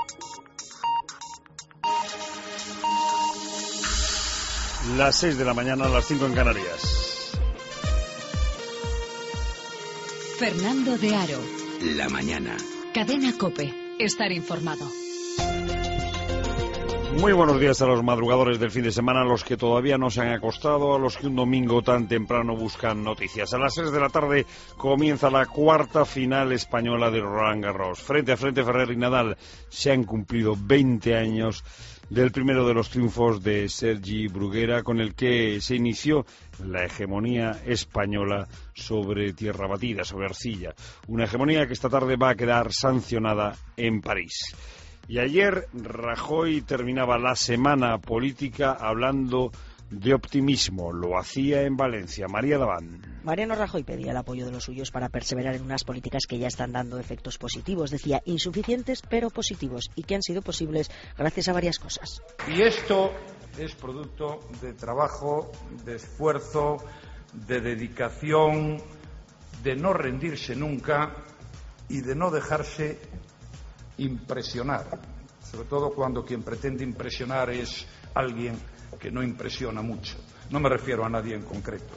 Las 6 de la mañana, las 5 en Canarias. Fernando de Aro. La mañana. Cadena COPE. Estar informado. Muy buenos días a los madrugadores del fin de semana, a los que todavía no se han acostado, a los que un domingo tan temprano buscan noticias. A las 6 de la tarde comienza la cuarta final española de Roland Garros. Frente a frente, Ferrer y Nadal. Se han cumplido 20 años del primero de los triunfos de Sergi Bruguera, con el que se inició la hegemonía española sobre tierra batida, sobre arcilla. Una hegemonía que esta tarde va a quedar sancionada en París. Y ayer Rajoy terminaba la semana política hablando de optimismo. Lo hacía en Valencia. María Daván. Mariano Rajoy pedía el apoyo de los suyos para perseverar en unas políticas que ya están dando efectos positivos. Decía, insuficientes pero positivos, y que han sido posibles gracias a varias cosas. Y esto es producto de trabajo, de esfuerzo, de dedicación, de no rendirse nunca y de no dejarse impresionar, sobre todo cuando quien pretende impresionar es alguien que no impresiona mucho. No me refiero a nadie en concreto,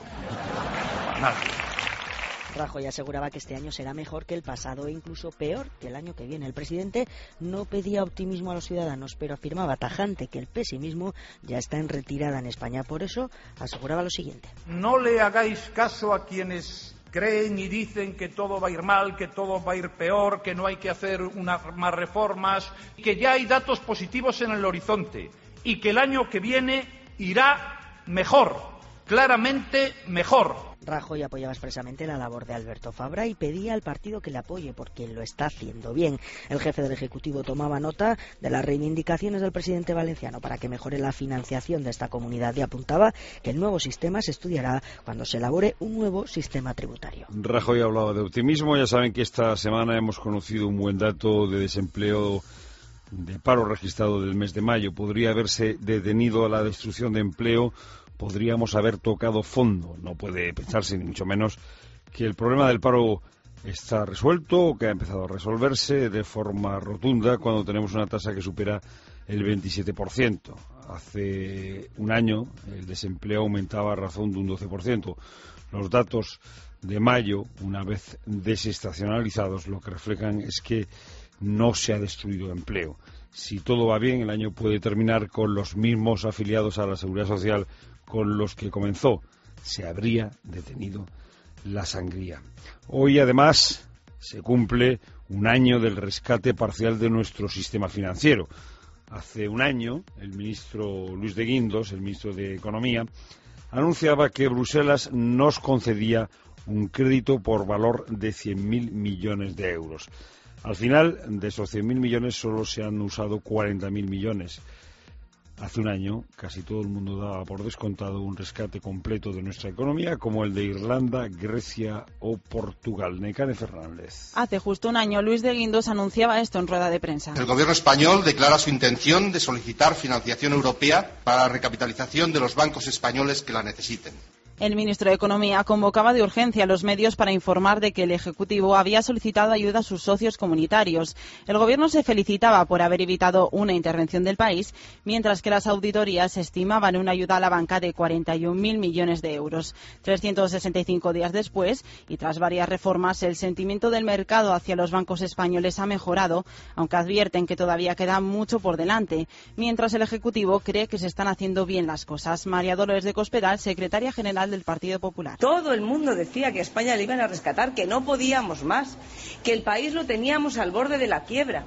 a nadie. Rajoy aseguraba que este año será mejor que el pasado e incluso peor que el año que viene. El presidente no pedía optimismo a los ciudadanos, pero afirmaba tajante que el pesimismo ya está en retirada en España. Por eso aseguraba lo siguiente. No le hagáis caso a quienes creen y dicen que todo va a ir mal, que todo va a ir peor, que no hay que hacer más reformas, que ya hay datos positivos en el horizonte y que el año que viene irá mejor, claramente mejor. Rajoy apoyaba expresamente la labor de Alberto Fabra y pedía al partido que le apoye porque lo está haciendo bien. El jefe del Ejecutivo tomaba nota de las reivindicaciones del presidente valenciano para que mejore la financiación de esta comunidad y apuntaba que el nuevo sistema se estudiará cuando se elabore un nuevo sistema tributario. Rajoy hablaba de optimismo. Ya saben que esta semana hemos conocido un buen dato de desempleo, de paro registrado del mes de mayo. Podría haberse detenido la destrucción de empleo. Podríamos haber tocado fondo. No puede pensarse, ni mucho menos, que el problema del paro está resuelto o que ha empezado a resolverse de forma rotunda cuando tenemos una tasa que supera el 27%. Hace un año el desempleo aumentaba a razón de un 12%. Los datos de mayo, una vez desestacionalizados, lo que reflejan es que no se ha destruido empleo. Si todo va bien, el año puede terminar con los mismos afiliados a la Seguridad Social con los que comenzó. Se habría detenido la sangría. Hoy, además, se cumple un año del rescate parcial de nuestro sistema financiero. Hace un año, el ministro Luis de Guindos, el ministro de Economía, anunciaba que Bruselas nos concedía un crédito por valor de 100.000 millones de euros. Al final, de esos 100.000 millones solo se han usado 40.000 millones. Hace un año casi todo el mundo daba por descontado un rescate completo de nuestra economía como el de Irlanda, Grecia o Portugal. Necane Fernández. Hace justo un año Luis de Guindos anunciaba esto en rueda de prensa. El gobierno español declara su intención de solicitar financiación europea para la recapitalización de los bancos españoles que la necesiten. El ministro de Economía convocaba de urgencia a los medios para informar de que el Ejecutivo había solicitado ayuda a sus socios comunitarios. El Gobierno se felicitaba por haber evitado una intervención del país, mientras que las auditorías estimaban una ayuda a la banca de 41.000 millones de euros. 365 días después, y tras varias reformas, el sentimiento del mercado hacia los bancos españoles ha mejorado, aunque advierten que todavía queda mucho por delante, mientras el Ejecutivo cree que se están haciendo bien las cosas. María Dolores de Cospedal, secretaria general del Partido Popular. Todo el mundo decía que a España le iban a rescatar, que no podíamos más, que el país lo teníamos al borde de la quiebra.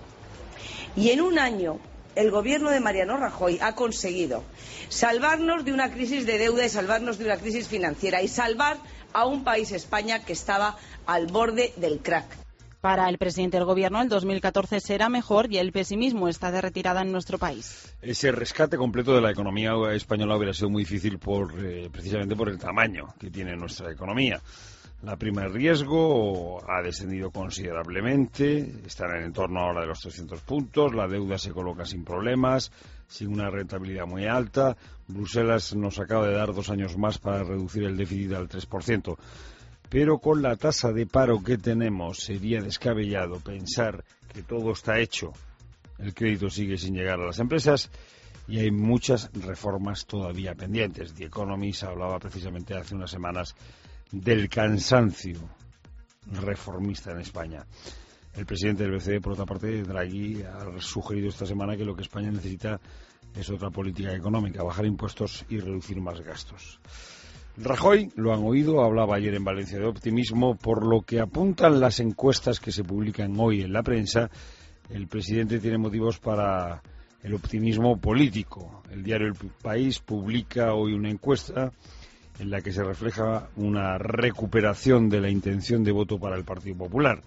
Y en un año el gobierno de Mariano Rajoy ha conseguido salvarnos de una crisis de deuda y salvarnos de una crisis financiera y salvar a un país, España, que estaba al borde del crack. Para el presidente del Gobierno, el 2014 será mejor y el pesimismo está de retirada en nuestro país. Ese rescate completo de la economía española hubiera sido muy difícil precisamente por el tamaño que tiene nuestra economía. La prima de riesgo ha descendido considerablemente, está en el entorno ahora de los 300 puntos, la deuda se coloca sin problemas, sin una rentabilidad muy alta. Bruselas nos acaba de dar 2 años más para reducir el déficit al 3%. Pero con la tasa de paro que tenemos sería descabellado pensar que todo está hecho el crédito sigue sin llegar a las empresas y hay muchas reformas todavía pendientes. The Economist hablaba precisamente hace unas semanas del cansancio reformista en España. El presidente del BCE, por otra parte, Draghi, ha sugerido esta semana que lo que España necesita es otra política económica, bajar impuestos y reducir más gastos. Rajoy, lo han oído, hablaba ayer en Valencia de optimismo, por lo que apuntan las encuestas que se publican hoy en la prensa. El presidente tiene motivos para el optimismo político. El diario El País publica hoy una encuesta en la que se refleja una recuperación de la intención de voto para el Partido Popular.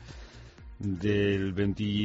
Del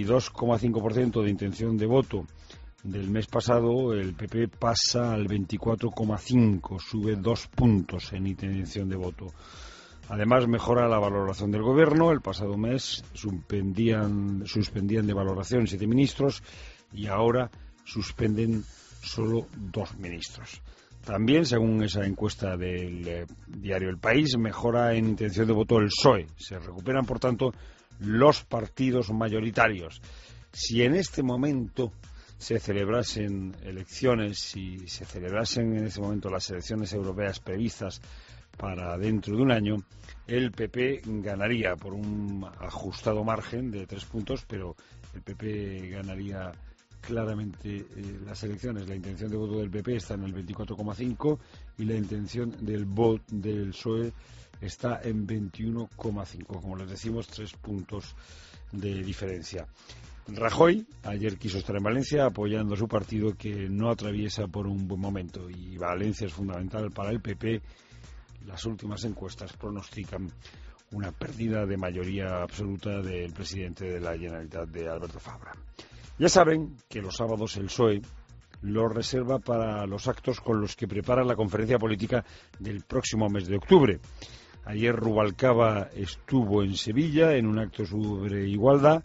22,5% de intención de voto del mes pasado, el PP pasa al 24,5%, sube 2 puntos en intención de voto. Además, mejora la valoración del Gobierno. El pasado mes suspendían de valoración 7 ministros y ahora suspenden solo 2 ministros. También, según esa encuesta del diario El País, mejora en intención de voto el PSOE. Se recuperan, por tanto, los partidos mayoritarios. Si en este momento se celebrasen elecciones, si se celebrasen en ese momento las elecciones europeas previstas para dentro de un año, el PP ganaría por un ajustado margen de 3 puntos, pero el PP ganaría claramente las elecciones. La intención de voto del PP está en el 24,5 y la intención del voto del PSOE está en 21,5. Como les decimos, 3 puntos de diferencia. Rajoy ayer quiso estar en Valencia apoyando a su partido, que no atraviesa por un buen momento, y Valencia es fundamental para el PP. Las últimas encuestas pronostican una pérdida de mayoría absoluta del presidente de la Generalitat, de Alberto Fabra. Ya saben que los sábados el PSOE lo reserva para los actos con los que prepara la conferencia política del próximo mes de octubre. Ayer Rubalcaba estuvo en Sevilla en un acto sobre igualdad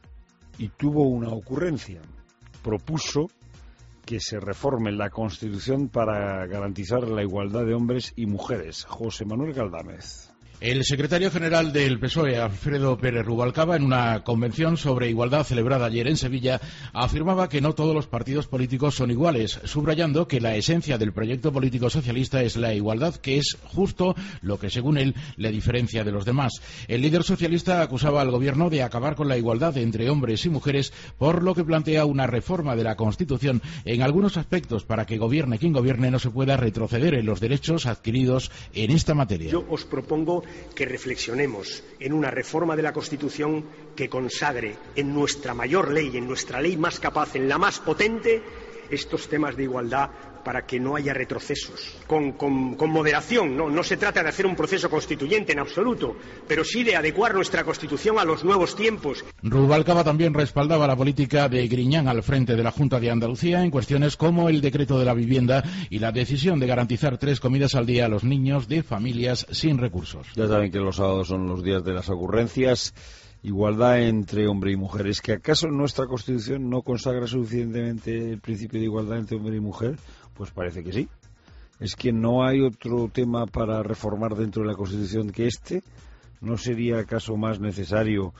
y tuvo una ocurrencia. Propuso que se reforme la Constitución para garantizar la igualdad de hombres y mujeres. José Manuel Galdámez. El secretario general del PSOE, Alfredo Pérez Rubalcaba, en una convención sobre igualdad celebrada ayer en Sevilla, afirmaba que no todos los partidos políticos son iguales, subrayando que la esencia del proyecto político socialista es la igualdad, que es justo lo que, según él, le diferencia de los demás. El líder socialista acusaba al gobierno de acabar con la igualdad entre hombres y mujeres, por lo que plantea una reforma de la Constitución en algunos aspectos para que gobierne quien gobierne no se pueda retroceder en los derechos adquiridos en esta materia. Yo os propongo que reflexionemos en una reforma de la Constitución que consagre en nuestra mayor ley, en nuestra ley más capaz, en la más potente, estos temas de igualdad, para que no haya retrocesos. Con moderación, no se trata de hacer un proceso constituyente en absoluto, pero sí de adecuar nuestra Constitución a los nuevos tiempos. Rubalcaba también respaldaba la política de Griñán al frente de la Junta de Andalucía en cuestiones como el decreto de la vivienda y la decisión de garantizar 3 comidas al día a los niños de familias sin recursos. Ya saben que los sábados son los días de las ocurrencias. Igualdad entre hombre y mujer. ¿Es que acaso nuestra Constitución no consagra suficientemente el principio de igualdad entre hombre y mujer? Pues parece que sí. ¿Es que no hay otro tema para reformar dentro de la Constitución que este? ¿No sería acaso más necesario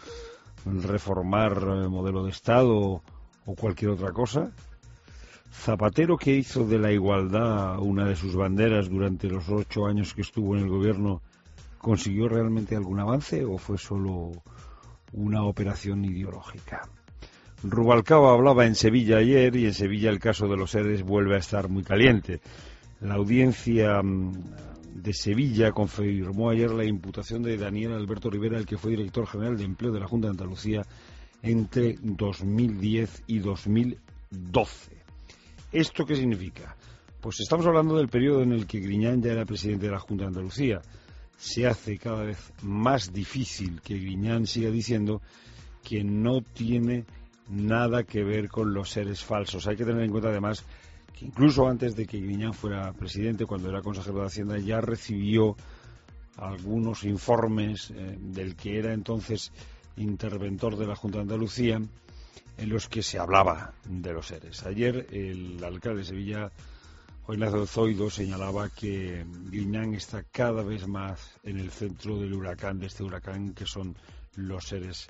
reformar el modelo de Estado o cualquier otra cosa? Zapatero, que hizo de la igualdad una de sus banderas durante los 8 años que estuvo en el gobierno, ¿consiguió realmente algún avance o fue solo una operación ideológica? Rubalcaba hablaba en Sevilla ayer y en Sevilla el caso de los ERES vuelve a estar muy caliente. La audiencia de Sevilla confirmó ayer la imputación de Daniel Alberto Rivera, el que fue director general de Empleo de la Junta de Andalucía entre 2010 y 2012. ¿Esto qué significa? Pues estamos hablando del periodo en el que Griñán ya era presidente de la Junta de Andalucía. Se hace cada vez más difícil que Griñán siga diciendo que no tiene nada que ver con los seres falsos. Hay que tener en cuenta además que incluso antes de que Griñán fuera presidente, cuando era consejero de Hacienda, ya recibió algunos informes del que era entonces interventor de la Junta de Andalucía, en los que se hablaba de los seres. Ayer el alcalde de Sevilla, Juan Ignacio Zoido, señalaba que Griñán está cada vez más en el centro del huracán, de este huracán que son los seres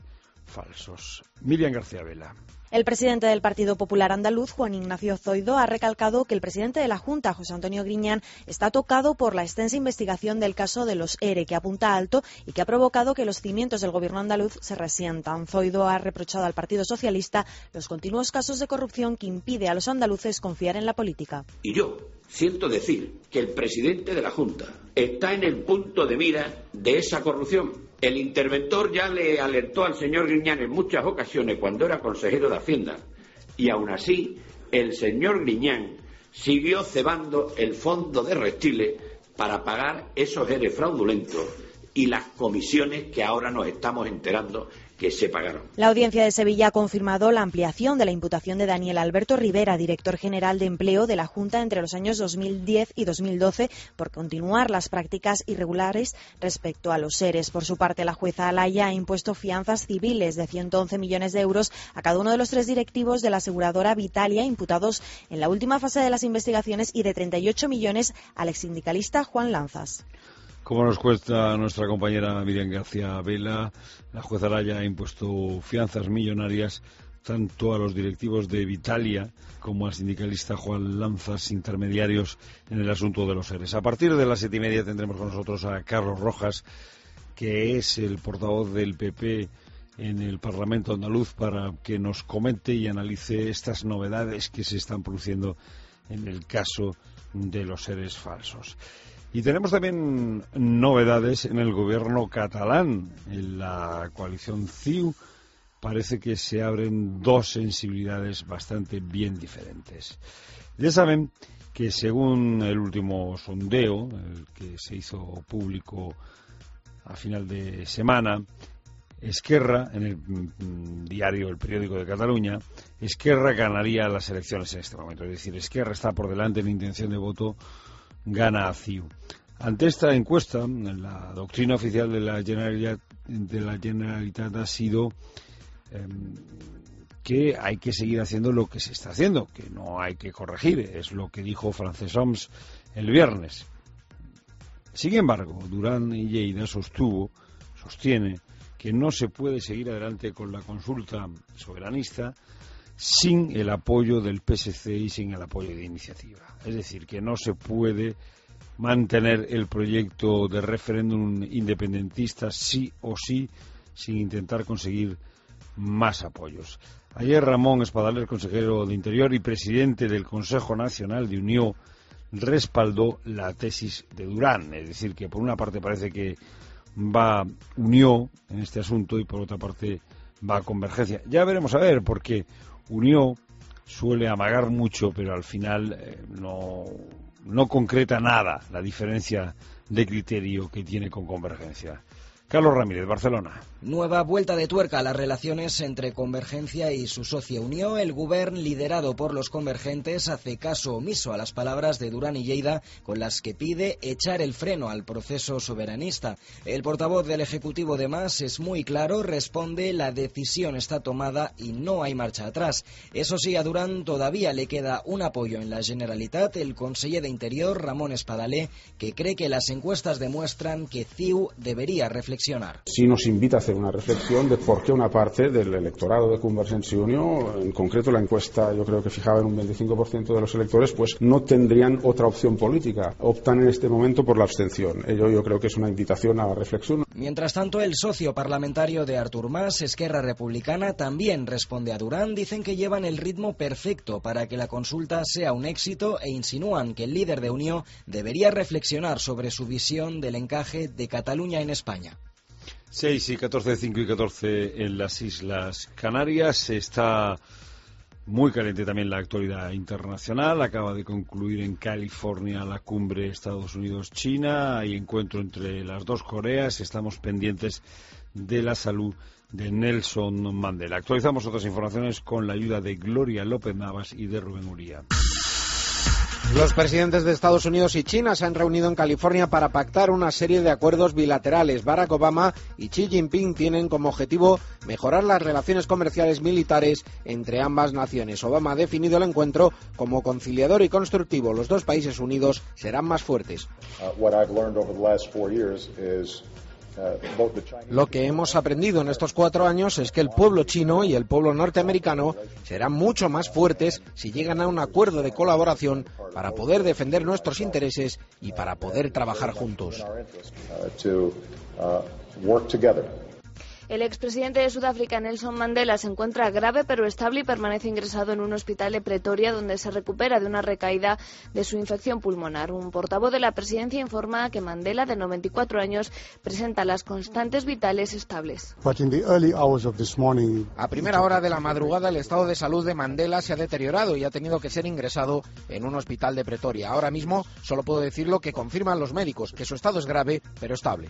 falsos. Miriam García Vela. El presidente del Partido Popular Andaluz, Juan Ignacio Zoido, ha recalcado que el presidente de la Junta, José Antonio Griñán, está tocado por la extensa investigación del caso de los ERE, que apunta alto y que ha provocado que los cimientos del gobierno andaluz se resientan. Zoido ha reprochado al Partido Socialista los continuos casos de corrupción que impide a los andaluces confiar en la política. Y yo siento decir que el presidente de la Junta está en el punto de mira de esa corrupción. El interventor ya le alertó al señor Griñán en muchas ocasiones cuando era consejero de Hacienda y aún así el señor Griñán siguió cebando el fondo de Reptiles para pagar esos ERE fraudulentos y las comisiones que ahora nos estamos enterando que se pagaron. La Audiencia de Sevilla ha confirmado la ampliación de la imputación de Daniel Alberto Rivera, director general de Empleo de la Junta entre los años 2010 y 2012, por continuar las prácticas irregulares respecto a los ERES. Por su parte, la jueza Alaya ha impuesto fianzas civiles de 111 millones de euros a cada uno de los 3 directivos de la aseguradora Vitalia, imputados en la última fase de las investigaciones, y de 38 millones al exsindicalista Juan Lanzas. Como nos cuenta nuestra compañera Miriam García Vela, la jueza Alaya ha impuesto fianzas millonarias tanto a los directivos de Vitalia como al sindicalista Juan Lanzas, intermediarios en el asunto de los ERES. A partir de las 7:30 tendremos con nosotros a Carlos Rojas, que es el portavoz del PP en el Parlamento andaluz, para que nos comente y analice estas novedades que se están produciendo en el caso de los ERES falsos. Y tenemos también novedades en el gobierno catalán. En la coalición CiU parece que se abren 2 sensibilidades bastante bien diferentes. Ya saben que según el último sondeo, el que se hizo público a final de semana, Esquerra, en el diario El Periódico de Cataluña, Esquerra ganaría las elecciones en este momento. Es decir, Esquerra está por delante en intención de voto, gana a CiU. Ante esta encuesta, la doctrina oficial de la Generalitat ha sido que hay que seguir haciendo lo que se está haciendo, que no hay que corregir. Es lo que dijo Francesc Homs el viernes. Sin embargo, Duran i Lleida sostiene que no se puede seguir adelante con la consulta soberanista sin el apoyo del PSC y sin el apoyo de Iniciativa. Es decir, que no se puede mantener el proyecto de referéndum independentista sí o sí, sin intentar conseguir más apoyos. Ayer Ramón Espadaler, consejero de Interior y presidente del Consejo Nacional de Unió, respaldó la tesis de Durán. Es decir, que por una parte parece que va Unió en este asunto y por otra parte va Convergencia. Ya veremos a ver, porque Unió suele amagar mucho, pero al final no concreta nada la diferencia de criterio que tiene con Convergencia. Carlos Ramírez, Barcelona. Nueva vuelta de tuerca a las relaciones entre Convergencia y su socia Unió. El govern, liderado por los convergentes, hace caso omiso a las palabras de Duran i Lleida, con las que pide echar el freno al proceso soberanista. El portavoz del Ejecutivo de Mas es muy claro, responde: la decisión está tomada y no hay marcha atrás. Eso sí, a Duran todavía le queda un apoyo en la Generalitat, el conseller de Interior, Ramón Espadaler, que cree que las encuestas demuestran que CiU debería reflexionar. Sí nos invita a hacer una reflexión de por qué una parte del electorado de Convergencia y Unió, en concreto la encuesta yo creo que fijaba en un 25% de los electores, pues no tendrían otra opción política, optan en este momento por la abstención. Ello yo creo que es una invitación a la reflexión. Mientras tanto, el socio parlamentario de Artur Mas, Esquerra Republicana, también responde a Duran. Dicen que llevan el ritmo perfecto para que la consulta sea un éxito e insinúan que el líder de Unió debería reflexionar sobre su visión del encaje de Cataluña en España. 6 y 14, 5 y 14 en las Islas Canarias. Está muy caliente también la actualidad internacional. Acaba de concluir en California la cumbre Estados Unidos-China. Hay encuentro entre las dos Coreas. Estamos pendientes de la salud de Nelson Mandela. Actualizamos otras informaciones con la ayuda de Gloria López Navas y de Rubén Uría. Los presidentes de Estados Unidos y China se han reunido en California para pactar una serie de acuerdos bilaterales. Barack Obama y Xi Jinping tienen como objetivo mejorar las relaciones comerciales militares entre ambas naciones. Obama ha definido el encuentro como conciliador y constructivo. Los dos países unidos serán más fuertes. What I've learned over the last 4 years is Lo que hemos aprendido en estos 4 años es que el pueblo chino y el pueblo norteamericano serán mucho más fuertes si llegan a un acuerdo de colaboración para poder defender nuestros intereses y para poder trabajar juntos. El expresidente de Sudáfrica, Nelson Mandela, se encuentra grave pero estable y permanece ingresado en un hospital de Pretoria, donde se recupera de una recaída de su infección pulmonar. Un portavoz de la presidencia informa que Mandela, de 94 años, presenta las constantes vitales estables. A primera hora de la madrugada, el estado de salud de Mandela se ha deteriorado y ha tenido que ser ingresado en un hospital de Pretoria. Ahora mismo solo puedo decir lo que confirman los médicos, que su estado es grave pero estable.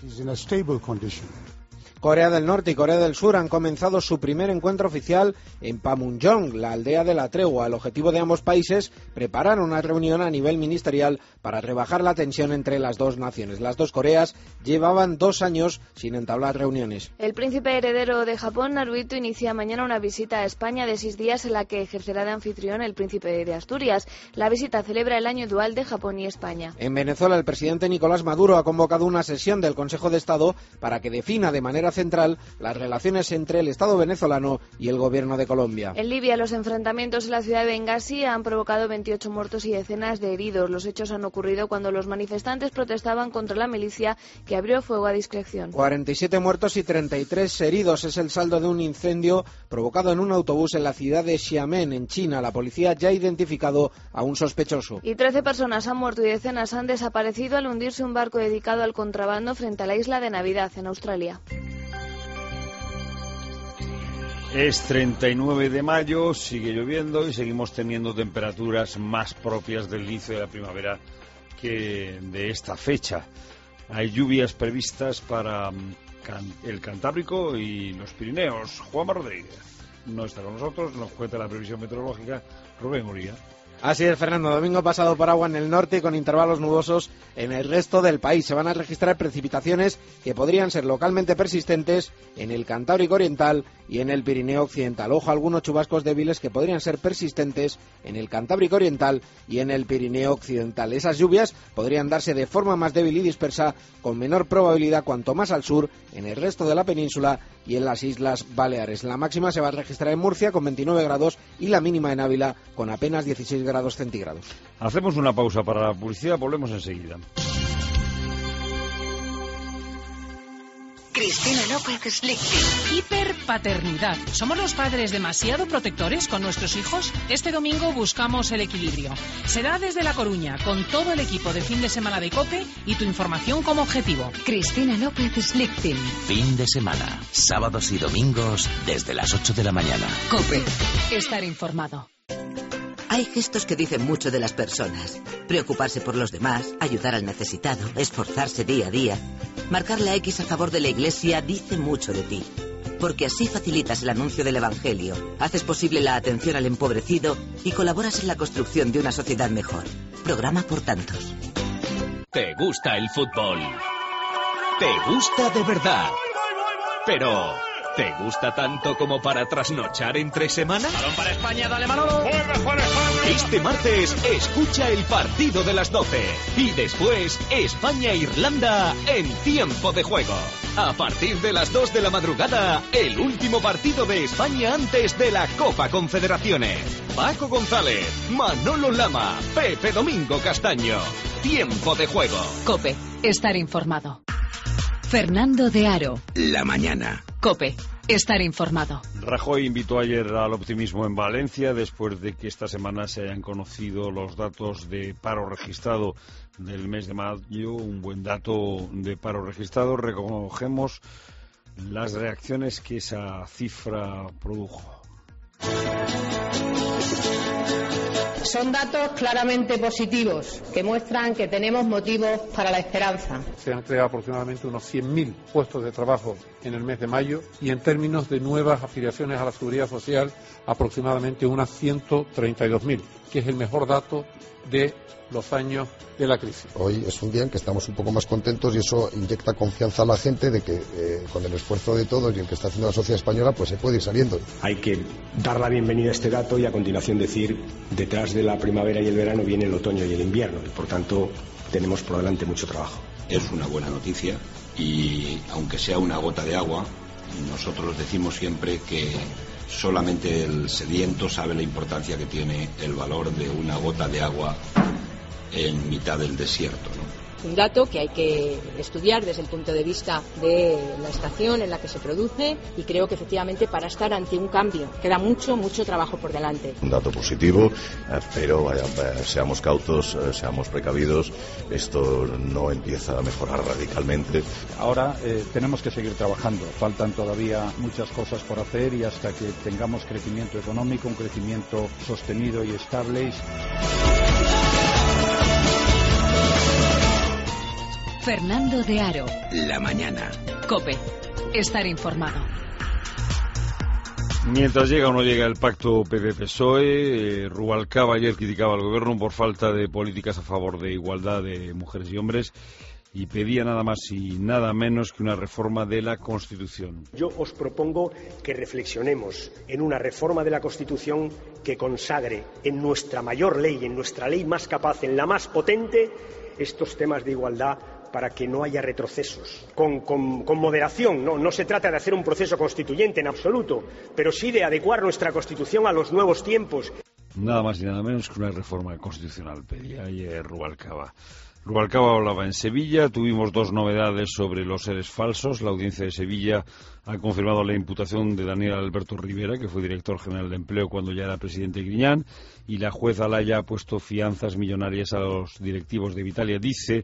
Corea del Norte y Corea del Sur han comenzado su primer encuentro oficial en Panmunjom, la aldea de la tregua. El objetivo de ambos países, preparar una reunión a nivel ministerial para rebajar la tensión entre las dos naciones. Las dos Coreas llevaban 2 años sin entablar reuniones. El príncipe heredero de Japón, Naruhito, inicia mañana una visita a España de 6 días en la que ejercerá de anfitrión el príncipe de Asturias. La visita celebra el año dual de Japón y España. En Venezuela, el presidente Nicolás Maduro ha convocado una sesión del Consejo de Estado para que defina de manera central las relaciones entre el Estado venezolano y el gobierno de Colombia. En Libia, los enfrentamientos en la ciudad de Bengasi han provocado 28 muertos y decenas de heridos. Los hechos han ocurrido cuando los manifestantes protestaban contra la milicia, que abrió fuego a discreción. 47 muertos y 33 heridos es el saldo de un incendio provocado en un autobús en la ciudad de Xiamen, en China. La policía ya ha identificado a un sospechoso. Y 13 personas han muerto y decenas han desaparecido al hundirse un barco dedicado al contrabando frente a la isla de Navidad, en Australia. Es 39 de mayo, sigue lloviendo y seguimos teniendo temperaturas más propias del inicio de la primavera que de esta fecha. Hay lluvias previstas para el Cantábrico y los Pirineos. Juanma Rodríguez no está con nosotros, nos cuenta la previsión meteorológica Rubén Uría. Así es, Fernando. Domingo pasado por agua en el norte y con intervalos nubosos en el resto del país. Se van a registrar precipitaciones que podrían ser localmente persistentes en el Cantábrico Oriental y en el Pirineo Occidental. Ojo, algunos chubascos débiles que podrían ser persistentes en el Cantábrico Oriental y en el Pirineo Occidental. Esas lluvias podrían darse de forma más débil y dispersa, con menor probabilidad cuanto más al sur, en el resto de la península y en las Islas Baleares. La máxima se va a registrar en Murcia con 29 grados y la mínima en Ávila con apenas 16 grados centígrados. Hacemos una pausa para la publicidad, volvemos enseguida. Cristina López Slichting. Hiperpaternidad. ¿Somos los padres demasiado protectores con nuestros hijos? Este domingo buscamos el equilibrio. Será desde La Coruña, con todo el equipo de fin de semana de COPE y tu información como objetivo. Cristina López Slichting. Fin de semana, sábados y domingos desde las 8 de la mañana. COPE. Estar informado. Hay gestos que dicen mucho de las personas. Preocuparse por los demás, ayudar al necesitado, esforzarse día a día. Marcar la X a favor de la Iglesia dice mucho de ti. Porque así facilitas el anuncio del Evangelio, haces posible la atención al empobrecido y colaboras en la construcción de una sociedad mejor. Programa por tantos. ¿Te gusta el fútbol? ¿Te gusta de verdad? Pero... ¿te gusta tanto como para trasnochar entre semana? ¡Balón para España, dale Manolo! Este martes, escucha el partido de las 12. Y después, España-Irlanda en tiempo de juego. A partir de las 2 de la madrugada, el último partido de España antes de la Copa Confederaciones. Paco González, Manolo Lama, Pepe Domingo Castaño. Tiempo de juego. COPE. Estar informado. Fernando de Aro. La mañana. COPE. Estar informado. Rajoy invitó ayer al optimismo en Valencia después de que esta semana se hayan conocido los datos de paro registrado del mes de mayo. Un buen dato de paro registrado. Recogemos las reacciones que esa cifra produjo. Son datos claramente positivos que muestran que tenemos motivos para la esperanza. Se han creado aproximadamente unos 100.000 puestos de trabajo en el mes de mayo y en términos de nuevas afiliaciones a la Seguridad Social aproximadamente unas 132.000, que es el mejor dato de los años de la crisis. Hoy es un día en que estamos un poco más contentos y eso inyecta confianza a la gente de que con el esfuerzo de todos y el que está haciendo la sociedad española pues se puede ir saliendo. Hay que dar la bienvenida a este dato y a continuación decir detrás de la primavera y el verano viene el otoño y el invierno y por tanto tenemos por delante mucho trabajo. Es una buena noticia y aunque sea una gota de agua, nosotros decimos siempre que solamente el sediento sabe la importancia que tiene el valor de una gota de agua en mitad del desierto, ¿no? Un dato que hay que estudiar desde el punto de vista de la estación en la que se produce, y creo que efectivamente para estar ante un cambio queda mucho trabajo por delante. Un dato positivo, pero seamos cautos, seamos precavidos, esto no empieza a mejorar radicalmente. Ahora tenemos que seguir trabajando, faltan todavía muchas cosas por hacer y hasta que tengamos crecimiento económico, un crecimiento sostenido y estable. Fernando de Aro. La mañana. COPE. Estar informado. Mientras llega o no llega el pacto PP-PSOE, Rubalcaba ayer criticaba al gobierno por falta de políticas a favor de igualdad de mujeres y hombres y pedía nada más y nada menos que una reforma de la Constitución. Yo os propongo que reflexionemos en una reforma de la Constitución que consagre en nuestra mayor ley, en nuestra ley más capaz, en la más potente, estos temas de igualdad, para que no haya retrocesos, con moderación. No se trata de hacer un proceso constituyente en absoluto, pero sí de adecuar nuestra Constitución a los nuevos tiempos. Nada más y nada menos que una reforma constitucional pedía ayer Rubalcaba. Rubalcaba hablaba en Sevilla. Tuvimos dos novedades sobre los seres falsos. La audiencia de Sevilla ha confirmado la imputación de Daniel Alberto Rivera, que fue director general de Empleo cuando ya era presidente Griñán, y la jueza Laya ha puesto fianzas millonarias a los directivos de Vitalia. Dice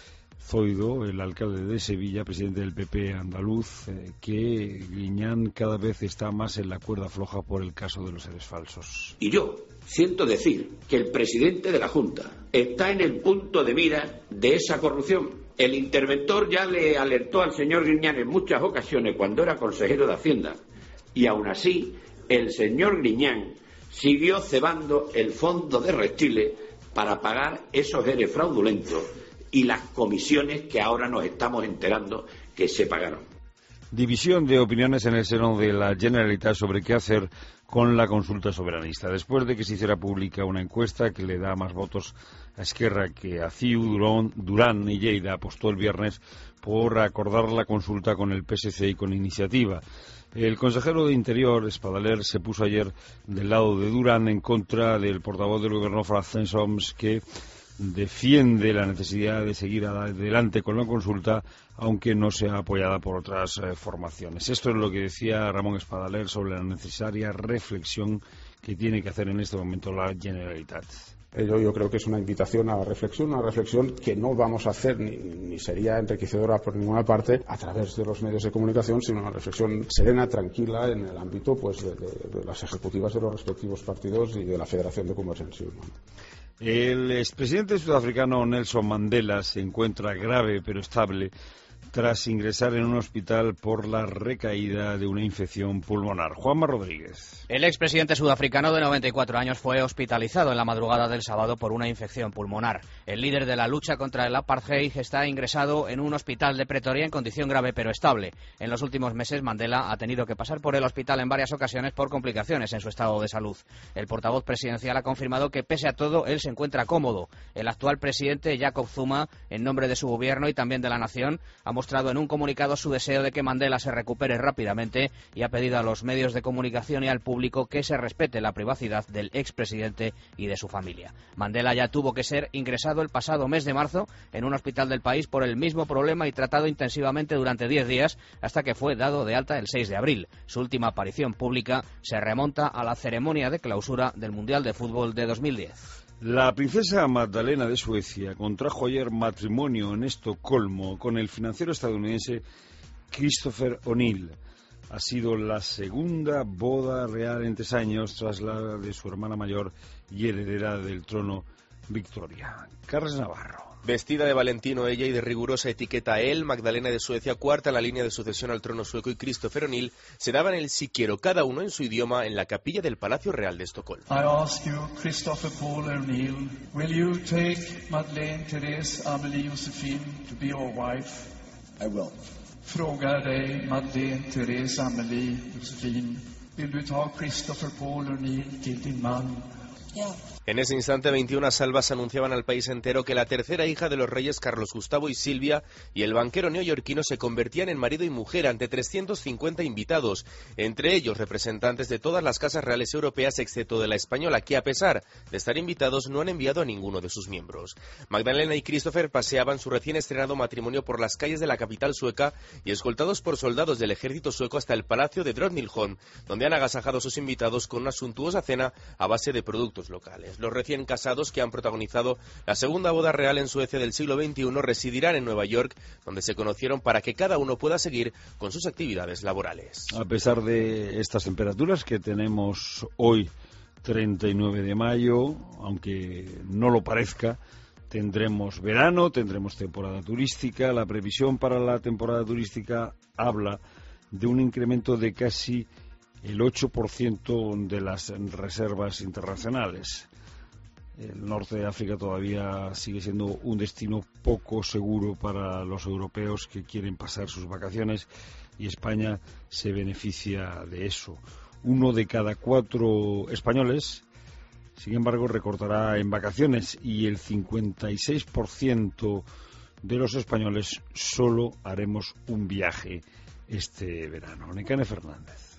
Zoido, el alcalde de Sevilla, presidente del PP andaluz, que Griñán cada vez está más en la cuerda floja por el caso de los seres falsos. Y yo siento decir que el presidente de la Junta está en el punto de mira de esa corrupción. El interventor ya le alertó al señor Griñán en muchas ocasiones cuando era consejero de Hacienda, y aún así el señor Griñán siguió cebando el fondo de Reptiles para pagar esos eres fraudulentos y las comisiones que ahora nos estamos enterando que se pagaron. División de opiniones en el seno de la Generalitat sobre qué hacer con la consulta soberanista. Después de que se hiciera pública una encuesta que le da más votos a Esquerra que a CiU, Durán y Lleida apostó el viernes por acordar la consulta con el PSC y con Iniciativa. El consejero de Interior, Espadaler, se puso ayer del lado de Durán en contra del portavoz del gobierno, Francesc Homs, que defiende la necesidad de seguir adelante con la consulta, aunque no sea apoyada por otras formaciones. Esto es lo que decía Ramón Espadaler sobre la necesaria reflexión que tiene que hacer en este momento la Generalitat. Yo creo que es una invitación a la reflexión, una reflexión que no vamos a hacer ni sería enriquecedora por ninguna parte a través de los medios de comunicación, sino una reflexión serena, tranquila, en el ámbito de las ejecutivas de los respectivos partidos y de la Federación de Convergencia Unión. El expresidente sudafricano Nelson Mandela se encuentra grave pero estable tras ingresar en un hospital por la recaída de una infección pulmonar. Juanma Rodríguez. El expresidente sudafricano de 94 años fue hospitalizado en la madrugada del sábado por una infección pulmonar. El líder de la lucha contra el apartheid está ingresado en un hospital de Pretoria en condición grave pero estable. En los últimos meses, Mandela ha tenido que pasar por el hospital en varias ocasiones por complicaciones en su estado de salud. El portavoz presidencial ha confirmado que, pese a todo, él se encuentra cómodo. El actual presidente, Jacob Zuma, en nombre de su gobierno y también de la nación, ha mostrado en un comunicado su deseo de que Mandela se recupere rápidamente y ha pedido a los medios de comunicación y al público que se respete la privacidad del expresidente y de su familia. Mandela ya tuvo que ser ingresado el pasado mes de marzo en un hospital del país por el mismo problema y tratado intensivamente durante 10 días hasta que fue dado de alta el 6 de abril. Su última aparición pública se remonta a la ceremonia de clausura del Mundial de Fútbol de 2010. La princesa Magdalena de Suecia contrajo ayer matrimonio en Estocolmo con el financiero estadounidense Christopher O'Neill. Ha sido la segunda boda real en 3 años tras la de su hermana mayor y heredera del trono, Victoria. Carles Navarro. Vestida de Valentino ella y de rigurosa etiqueta él, Magdalena de Suecia, cuarta en la línea de sucesión al trono sueco, y Christopher O'Neill se daban el sí quiero, cada uno en su idioma, en la capilla del Palacio Real de Estocolmo. I ask you, Christopher Paul O'Neill, will you take Madeleine Therese Amelie Josephine to be your wife? I will. Frågar dig, Madeleine Therese Amelie Josephine, vill du ta Christopher Paul O'Neill till din man? En ese instante, 21 salvas anunciaban al país entero que la tercera hija de los reyes Carlos Gustavo y Silvia y el banquero neoyorquino se convertían en marido y mujer ante 350 invitados, entre ellos representantes de todas las casas reales europeas excepto de la española, que a pesar de estar invitados no han enviado a ninguno de sus miembros. Magdalena y Christopher paseaban su recién estrenado matrimonio por las calles de la capital sueca y escoltados por soldados del ejército sueco hasta el palacio de Drottningholm, donde han agasajado a sus invitados con una suntuosa cena a base de productos locales. Los recién casados, que han protagonizado la segunda boda real en Suecia del siglo XXI, residirán en Nueva York, donde se conocieron para que cada uno pueda seguir con sus actividades laborales. A pesar de estas temperaturas que tenemos hoy, 39 de mayo, aunque no lo parezca, tendremos verano, tendremos temporada turística. La previsión para la temporada turística habla de un incremento de casi el 8% de las reservas internacionales. El norte de África todavía sigue siendo un destino poco seguro para los europeos que quieren pasar sus vacaciones, y España se beneficia de eso. 1 de cada 4 españoles, sin embargo, recortará en vacaciones, y el 56% de los españoles solo haremos un viaje este verano. Necane Fernández.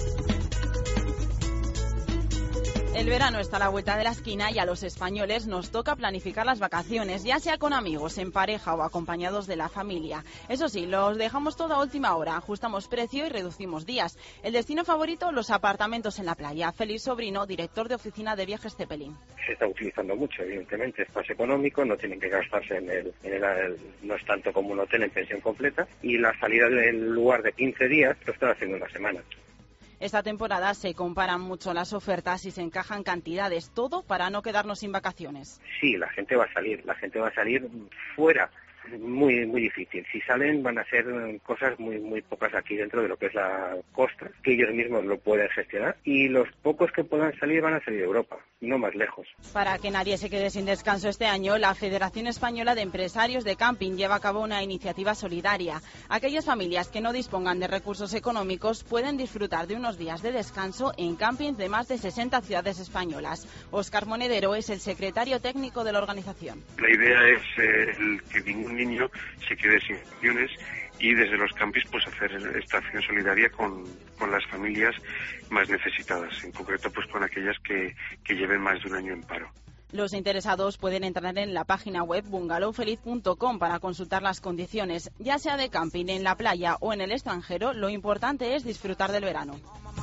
El verano está a la vuelta de la esquina y a los españoles nos toca planificar las vacaciones, ya sea con amigos, en pareja o acompañados de la familia. Eso sí, los dejamos todo a última hora, ajustamos precio y reducimos días. El destino favorito, los apartamentos en la playa. Félix Sobrino, director de oficina de viajes Zeppelin. Se está utilizando mucho, evidentemente, es más económico, no tienen que gastarse no es tanto como un hotel en pensión completa, y la salida en lugar de 15 días lo están haciendo una semana. Esta temporada se comparan mucho las ofertas y se encajan cantidades, todo para no quedarnos sin vacaciones. Sí, la gente va a salir fuera. Muy difícil. Si salen van a ser cosas muy pocas aquí dentro de lo que es la costa, que ellos mismos lo pueden gestionar, y los pocos que puedan salir van a salir de Europa, no más lejos. Para que nadie se quede sin descanso este año, la Federación Española de Empresarios de Camping lleva a cabo una iniciativa solidaria. Aquellas familias que no dispongan de recursos económicos pueden disfrutar de unos días de descanso en campings de más de 60 ciudades españolas. Óscar Monedero es el secretario técnico de la organización. La idea es que ningún niño se quede sin opciones, y desde los campings pues hacer esta acción solidaria con las familias más necesitadas, en concreto pues con aquellas que lleven más de un año en paro. Los interesados pueden entrar en la página web bungalowfeliz.com para consultar las condiciones. Ya sea de camping en la playa o en el extranjero, lo importante es disfrutar del verano.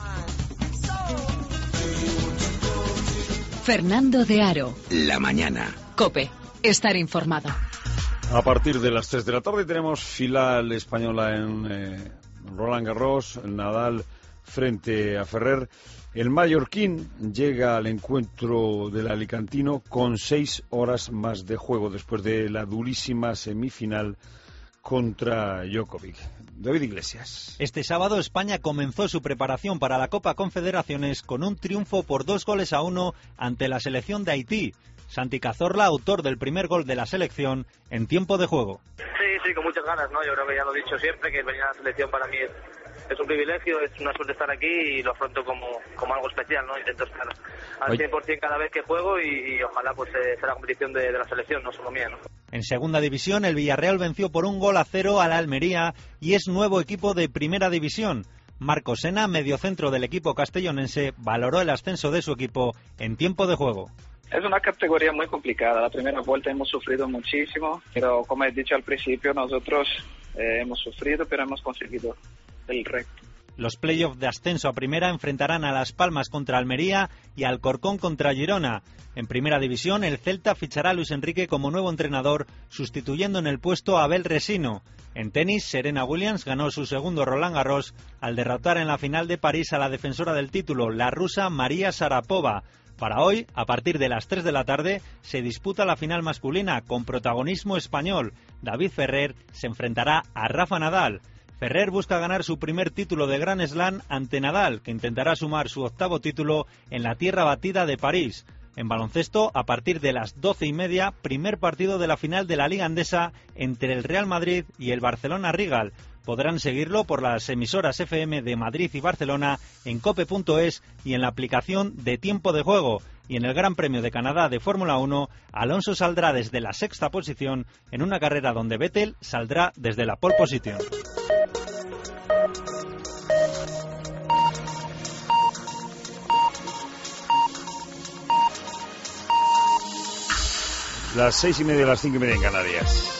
Fernando de Aro. La mañana. COPE. Estar informado. A partir de las 3 de la tarde tenemos final española en Roland Garros, Nadal frente a Ferrer. El mallorquín llega al encuentro del alicantino con 6 horas más de juego después de la durísima semifinal contra Djokovic. David Iglesias. Este sábado España comenzó su preparación para la Copa Confederaciones con un triunfo por 2-1 ante la selección de Haití. Santi Cazorla, autor del primer gol de la selección en tiempo de juego. Sí, con muchas ganas, ¿no? Yo creo que ya lo he dicho siempre, que venir a la selección para mí es un privilegio, es una suerte estar aquí y lo afronto como algo especial, ¿no? Intento estar al 100% cada vez que juego y ojalá pues sea la competición de la selección, no solo mía, ¿no? En segunda división, el Villarreal venció por 1-0 a la Almería y es nuevo equipo de primera división. Marco Sena, mediocentro del equipo castellonense, valoró el ascenso de su equipo en tiempo de juego. Es una categoría muy complicada. La primera vuelta hemos sufrido muchísimo, pero como he dicho al principio, nosotros hemos sufrido, pero hemos conseguido el reto. Los playoffs de ascenso a primera enfrentarán a Las Palmas contra Almería y Alcorcón contra Girona. En primera división, el Celta fichará a Luis Enrique como nuevo entrenador, sustituyendo en el puesto a Abel Resino. En tenis, Serena Williams ganó su segundo Roland Garros al derrotar en la final de París a la defensora del título, la rusa María Sharapova. Para hoy, a partir de las 3 de la tarde, se disputa la final masculina con protagonismo español. David Ferrer se enfrentará a Rafa Nadal. Ferrer busca ganar su primer título de Grand Slam ante Nadal, que intentará sumar su 8º título en la tierra batida de París. En baloncesto, a partir de las 12:30, primer partido de la final de la Liga Endesa entre el Real Madrid y el Barcelona Rigal. Podrán seguirlo por las emisoras FM de Madrid y Barcelona, en cope.es y en la aplicación de Tiempo de Juego. y en el Gran Premio de Canadá de Fórmula 1, Alonso saldrá desde la sexta posición en una carrera donde Vettel saldrá desde la pole position. Las 6:30, las 5:30 en Canarias.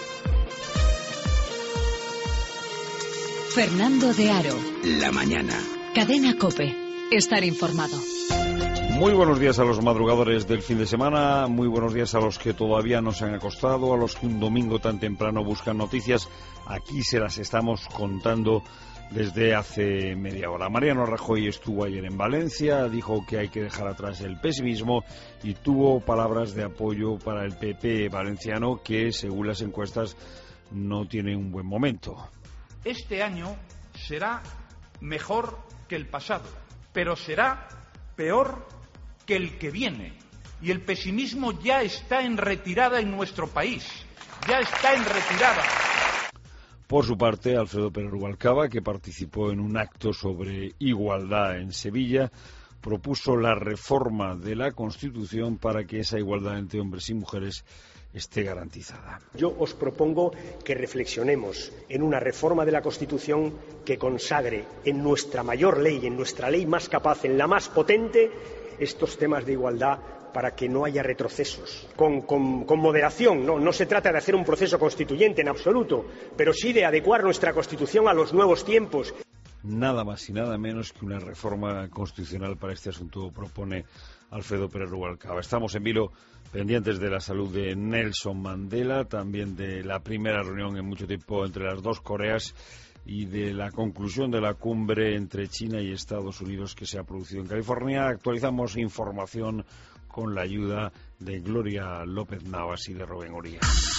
Fernando de Aro. La mañana. Cadena COPE. Estar informado. Muy buenos días a los madrugadores del fin de semana, muy buenos días a los que todavía no se han acostado, a los que un domingo tan temprano buscan noticias. Aquí se las estamos contando desde hace media hora. Mariano Rajoy estuvo ayer en Valencia, dijo que hay que dejar atrás el pesimismo y tuvo palabras de apoyo para el PP valenciano, que según las encuestas no tiene un buen momento. Este año será mejor que el pasado, pero será peor que el que viene. Y el pesimismo ya está en retirada en nuestro país. Ya está en retirada. Por su parte, Alfredo Pérez Rubalcaba, que participó en un acto sobre igualdad en Sevilla, propuso la reforma de la Constitución para que esa igualdad entre hombres y mujeres esté garantizada. Yo os propongo que reflexionemos en una reforma de la Constitución que consagre en nuestra mayor ley, en nuestra ley más capaz, en la más potente, estos temas de igualdad para que no haya retrocesos. Con moderación, no se trata de hacer un proceso constituyente en absoluto, pero sí de adecuar nuestra Constitución a los nuevos tiempos. Nada más y nada menos que una reforma constitucional para este asunto propone Alfredo Pérez Rubalcaba. Estamos en vilo pendientes de la salud de Nelson Mandela, también de la primera reunión en mucho tiempo entre las dos Coreas y de la conclusión de la cumbre entre China y Estados Unidos que se ha producido en California. Actualizamos información con la ayuda de Gloria López Navas y de Rubén Uría.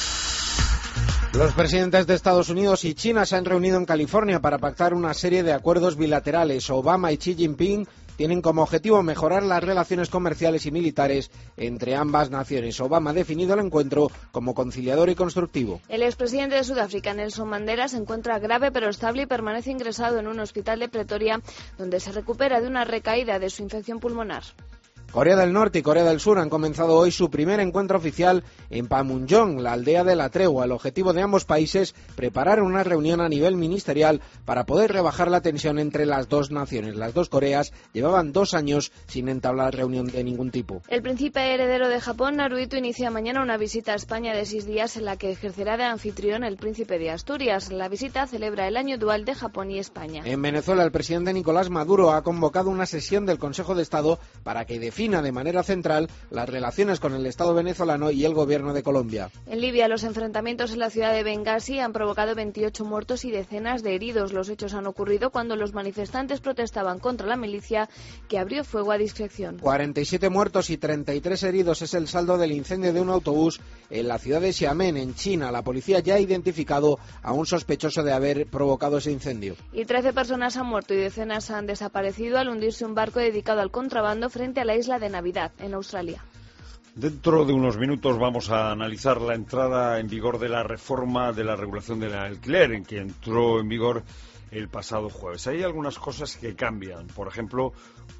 Los presidentes de Estados Unidos y China se han reunido en California para pactar una serie de acuerdos bilaterales. Obama y Xi Jinping tienen como objetivo mejorar las relaciones comerciales y militares entre ambas naciones. Obama ha definido el encuentro como conciliador y constructivo. El expresidente de Sudáfrica, Nelson Mandela, se encuentra grave pero estable y permanece ingresado en un hospital de Pretoria, donde se recupera de una recaída de su infección pulmonar. Corea del Norte y Corea del Sur han comenzado hoy su primer encuentro oficial en Panmunjom, la aldea de la tregua. El objetivo de ambos países, preparar una reunión a nivel ministerial para poder rebajar la tensión entre las dos naciones. Las dos Coreas llevaban 2 años sin entablar reunión de ningún tipo. El príncipe heredero de Japón, Naruhito, inicia mañana una visita a España de 6 días en la que ejercerá de anfitrión el príncipe de Asturias. La visita celebra el año dual de Japón y España. En Venezuela, el presidente Nicolás Maduro ha convocado una sesión del Consejo de Estado para que defina de manera central las relaciones con el Estado venezolano y el gobierno de Colombia. En Libia, los enfrentamientos en la ciudad de Bengasi han provocado 28 muertos y decenas de heridos. Los hechos han ocurrido cuando los manifestantes protestaban contra la milicia, que abrió fuego a discreción. 47 muertos y 33 heridos es el saldo del incendio de un autobús en la ciudad de Xiamen, en China. La policía ya ha identificado a un sospechoso de haber provocado ese incendio. Y 13 personas han muerto y decenas han desaparecido al hundirse un barco dedicado al contrabando frente a la isla de Navidad, en Australia. Dentro de unos minutos vamos a analizar la entrada en vigor de la reforma de la regulación del alquiler, en que entró en vigor el pasado jueves. Hay algunas cosas que cambian, por ejemplo,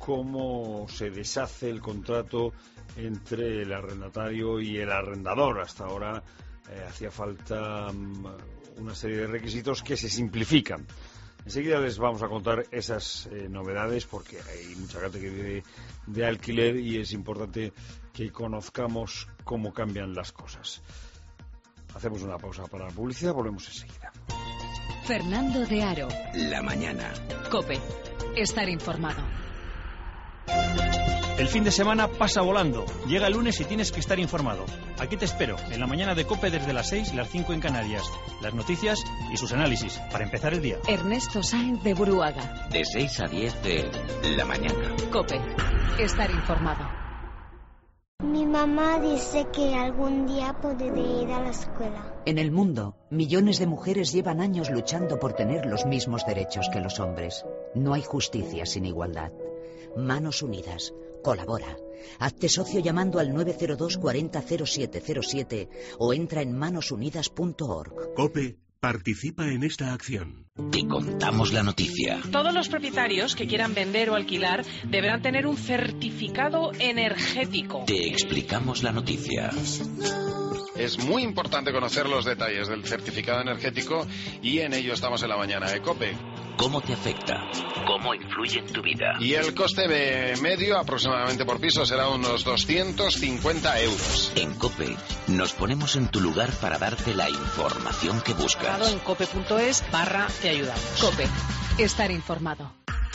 cómo se deshace el contrato entre el arrendatario y el arrendador. Hasta ahora hacía falta una serie de requisitos que se simplifican. Enseguida les vamos a contar esas novedades, porque hay mucha gente que vive de alquiler y es importante que conozcamos cómo cambian las cosas. Hacemos una pausa para la publicidad, volvemos enseguida. Fernando de Aro. La mañana. COPE. Estar informado. El fin de semana pasa volando. Llega el lunes y tienes que estar informado. Aquí te espero, en la mañana de COPE desde las 6 y las 5 en Canarias. Las noticias y sus análisis, para empezar el día. Ernesto Sáenz de Buruaga. De 6 a 10 de la mañana. COPE. Estar informado. Mi mamá dice que algún día podré ir a la escuela. En el mundo, millones de mujeres llevan años luchando por tener los mismos derechos que los hombres. No hay justicia sin igualdad. Manos Unidas. Colabora. Hazte socio llamando al 902 40 0707 o entra en manosunidas.org. COPE Participa en esta acción. Te contamos la noticia. Todos los propietarios que quieran vender o alquilar deberán tener un certificado energético. Te explicamos la noticia. Es muy importante conocer los detalles del certificado energético y en ello estamos en la mañana de COPE. ¿Cómo te afecta? ¿Cómo influye en tu vida? Y el coste medio aproximadamente por piso será unos 250 euros. En COPE nos ponemos en tu lugar para darte la información que buscas. En cope.es/te ayudamos. COPE. Estar informado.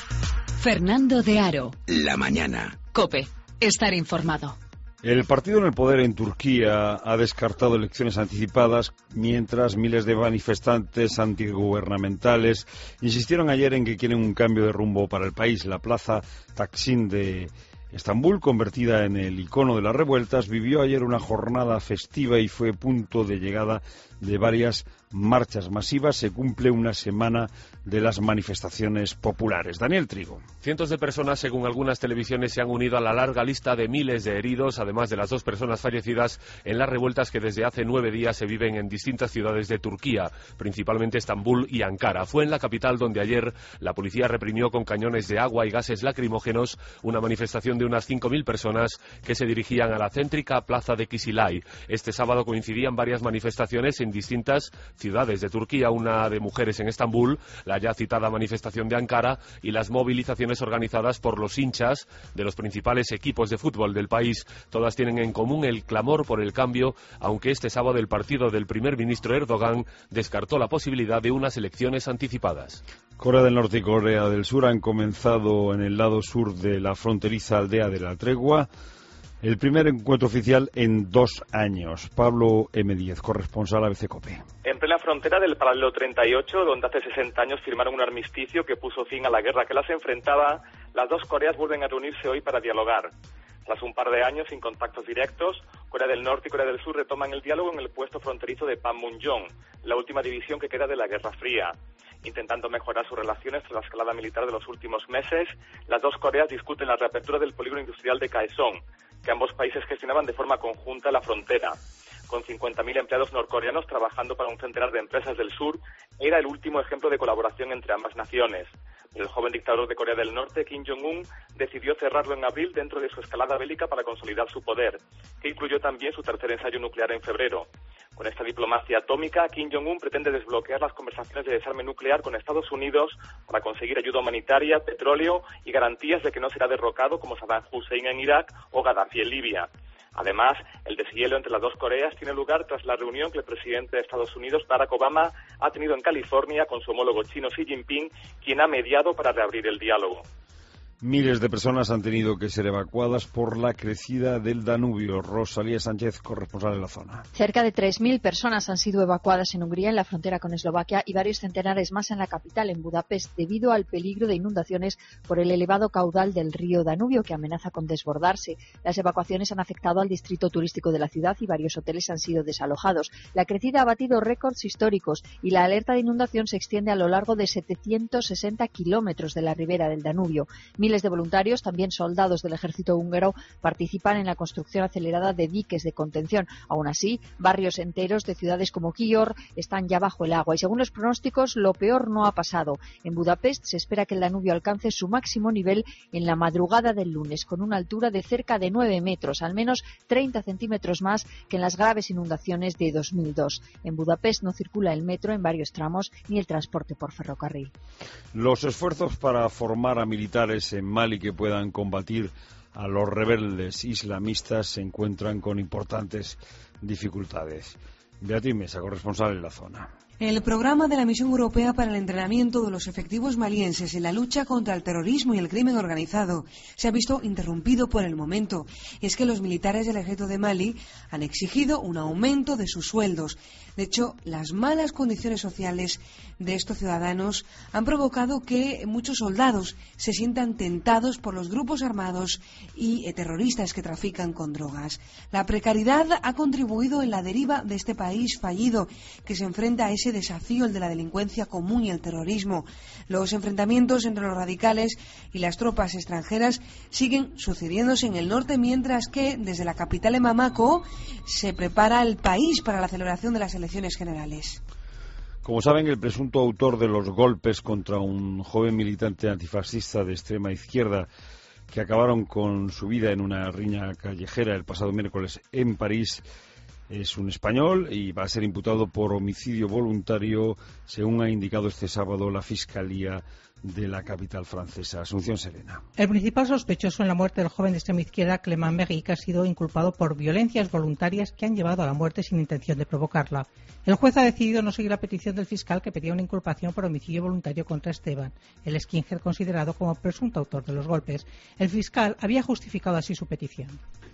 Fernando de Aro. La mañana. COPE. Estar informado. El partido en el poder en Turquía ha descartado elecciones anticipadas, mientras miles de manifestantes antigubernamentales insistieron ayer en que quieren un cambio de rumbo para el país. La plaza Taksim de Estambul, convertida en el icono de las revueltas, vivió ayer una jornada festiva y fue punto de llegada de varias marchas masivas. Se cumple una semana de las manifestaciones populares. Daniel Trigo. Cientos de personas, según algunas televisiones, se han unido a la larga lista de miles de heridos, además de las 2 personas fallecidas en las revueltas que desde hace 9 días se viven en distintas ciudades de Turquía, principalmente Estambul y Ankara. Fue en la capital donde ayer la policía reprimió con cañones de agua y gases lacrimógenos una manifestación de unas 5.000 personas que se dirigían a la céntrica plaza de Kisilay. Este sábado coincidían varias manifestaciones en distintas ciudades de Turquía, una de mujeres en Estambul, la ya citada manifestación de Ankara y las movilizaciones organizadas por los hinchas de los principales equipos de fútbol del país. Todas tienen en común el clamor por el cambio, aunque este sábado el partido del primer ministro Erdogan descartó la posibilidad de unas elecciones anticipadas. Corea del Norte y Corea del Sur han comenzado en el lado sur de la fronteriza aldea de la Tregua el primer encuentro oficial en 2 años. Pablo M10, corresponsal ABC COPE. En plena frontera del paralelo 38, donde hace 60 años firmaron un armisticio que puso fin a la guerra que las enfrentaba, las 2 Coreas vuelven a reunirse hoy para dialogar. Tras un par de años sin contactos directos, Corea del Norte y Corea del Sur retoman el diálogo en el puesto fronterizo de Panmunjom, la última división que queda de la Guerra Fría. Intentando mejorar sus relaciones tras la escalada militar de los últimos meses, las 2 Coreas discuten la reapertura del polígono industrial de Kaesong, que ambos países gestionaban de forma conjunta la frontera. Con 50.000 empleados norcoreanos trabajando para un centenar de empresas del sur, era el último ejemplo de colaboración entre ambas naciones. Pero el joven dictador de Corea del Norte, Kim Jong-un, decidió cerrarlo en abril dentro de su escalada bélica para consolidar su poder, que incluyó también su tercer ensayo nuclear en febrero. Con esta diplomacia atómica, Kim Jong-un pretende desbloquear las conversaciones de desarme nuclear con Estados Unidos para conseguir ayuda humanitaria, petróleo y garantías de que no será derrocado como Saddam Hussein en Irak o Gaddafi en Libia. Además, el deshielo entre las 2 Coreas tiene lugar tras la reunión que el presidente de Estados Unidos, Barack Obama, ha tenido en California con su homólogo chino Xi Jinping, quien ha mediado para reabrir el diálogo. Miles de personas han tenido que ser evacuadas por la crecida del Danubio. Rosalía Sánchez, corresponsal en la zona. Cerca de 3.000 personas han sido evacuadas en Hungría, en la frontera con Eslovaquia, y varios centenares más en la capital, en Budapest, debido al peligro de inundaciones por el elevado caudal del río Danubio, que amenaza con desbordarse. Las evacuaciones han afectado al distrito turístico de la ciudad y varios hoteles han sido desalojados. La crecida ha batido récords históricos y la alerta de inundación se extiende a lo largo de 760 kilómetros de la ribera del Danubio. Miles de voluntarios, también soldados del ejército húngaro, participan en la construcción acelerada de diques de contención. Aún así, barrios enteros de ciudades como Kior están ya bajo el agua y, según los pronósticos, lo peor no ha pasado. En Budapest se espera que el Danubio alcance su máximo nivel en la madrugada del lunes, con una altura de cerca de 9 metros, al menos 30 centímetros más que en las graves inundaciones de 2002. En Budapest no circula el metro en varios tramos ni el transporte por ferrocarril. Los esfuerzos para formar a militares en Mali que puedan combatir a los rebeldes islamistas se encuentran con importantes dificultades. Beatriz Mesa, corresponsal en la zona. El programa de la Misión Europea para el entrenamiento de los efectivos malienses en la lucha contra el terrorismo y el crimen organizado se ha visto interrumpido por el momento. Es que los militares del ejército de Mali han exigido un aumento de sus sueldos. De hecho, las malas condiciones sociales de estos ciudadanos han provocado que muchos soldados se sientan tentados por los grupos armados y terroristas que trafican con drogas. La precariedad ha contribuido en la deriva de este país fallido que se enfrenta a ese desafío, el de la delincuencia común y el terrorismo. Los enfrentamientos entre los radicales y las tropas extranjeras siguen sucediéndose en el norte, mientras que desde la capital en Bamako se prepara el país para la celebración de las elecciones generales. Como saben, el presunto autor de los golpes contra un joven militante antifascista de extrema izquierda que acabaron con su vida en una riña callejera el pasado miércoles en París es un español y va a ser imputado por homicidio voluntario, según ha indicado este sábado la Fiscalía de la capital francesa. Asunción Serena. El principal sospechoso en la muerte del joven de extrema izquierda, Clément Méric, ha sido inculpado por violencias voluntarias que han llevado a la muerte sin intención de provocarla. El juez ha decidido no seguir la petición del fiscal, que pedía una inculpación por homicidio voluntario contra Esteban, el skinhead considerado como presunto autor de los golpes. El fiscal había justificado así su petición.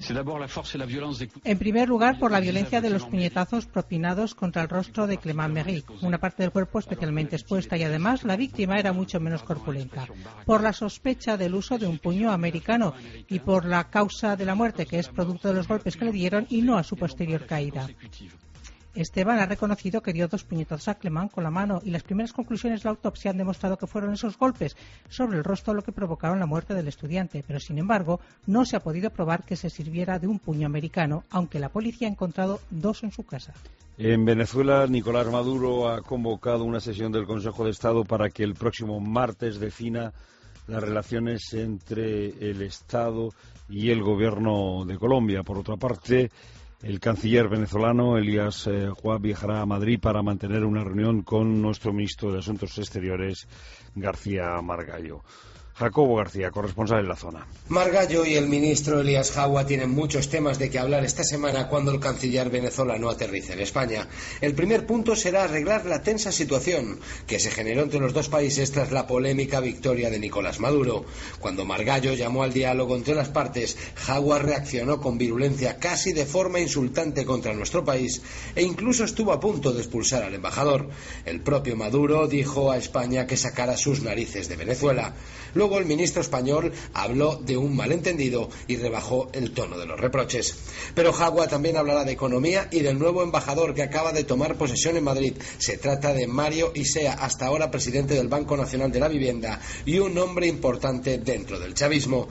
En primer lugar, por la violencia de los puñetazos propinados contra el rostro de Clément Méric, una parte del cuerpo especialmente expuesta, y además la víctima era mucho menos corpulenta. Por la sospecha del uso de un puño americano y por la causa de la muerte, que es producto de los golpes que le dieron y no a su posterior caída. Esteban ha reconocido que dio 2 puñetazos a Clément con la mano, y las primeras conclusiones de la autopsia han demostrado que fueron esos golpes sobre el rostro lo que provocaron la muerte del estudiante, pero sin embargo no se ha podido probar que se sirviera de un puño americano, aunque la policía ha encontrado 2 en su casa. En Venezuela, Nicolás Maduro ha convocado una sesión del Consejo de Estado para que el próximo martes defina las relaciones entre el Estado y el gobierno de Colombia. Por otra parte, el canciller venezolano Elías Juan viajará a Madrid para mantener una reunión con nuestro ministro de Asuntos Exteriores, García Margallo. Jacobo García, corresponsal en la zona. Margallo y el ministro Elías Jagua tienen muchos temas de que hablar esta semana cuando el canciller venezolano aterrice en España. El primer punto será arreglar la tensa situación que se generó entre los dos países tras la polémica victoria de Nicolás Maduro. Cuando Margallo llamó al diálogo entre las partes, Jagua reaccionó con virulencia, casi de forma insultante contra nuestro país, e incluso estuvo a punto de expulsar al embajador. El propio Maduro dijo a España que sacara sus narices de Venezuela. Luego el ministro español habló de un malentendido y rebajó el tono de los reproches. Pero Jagua también hablará de economía y del nuevo embajador que acaba de tomar posesión en Madrid. Se trata de Mario Isea, hasta ahora presidente del Banco Nacional de la Vivienda y un hombre importante dentro del chavismo.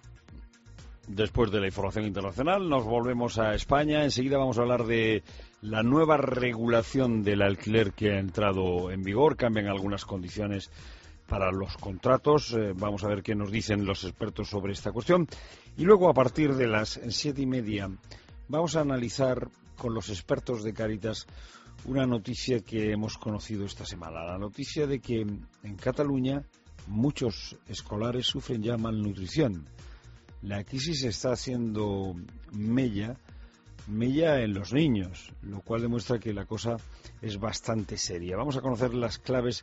Después de la información internacional, nos volvemos a España. Enseguida vamos a hablar de la nueva regulación del alquiler que ha entrado en vigor. Cambian algunas condiciones para los contratos. Vamos a ver qué nos dicen los expertos sobre esta cuestión. Y luego, a partir de las 7:30, vamos a analizar con los expertos de Cáritas una noticia que hemos conocido esta semana. La noticia de que en Cataluña muchos escolares sufren ya malnutrición. La crisis está haciendo mella en los niños, lo cual demuestra que la cosa es bastante seria. Vamos a conocer las claves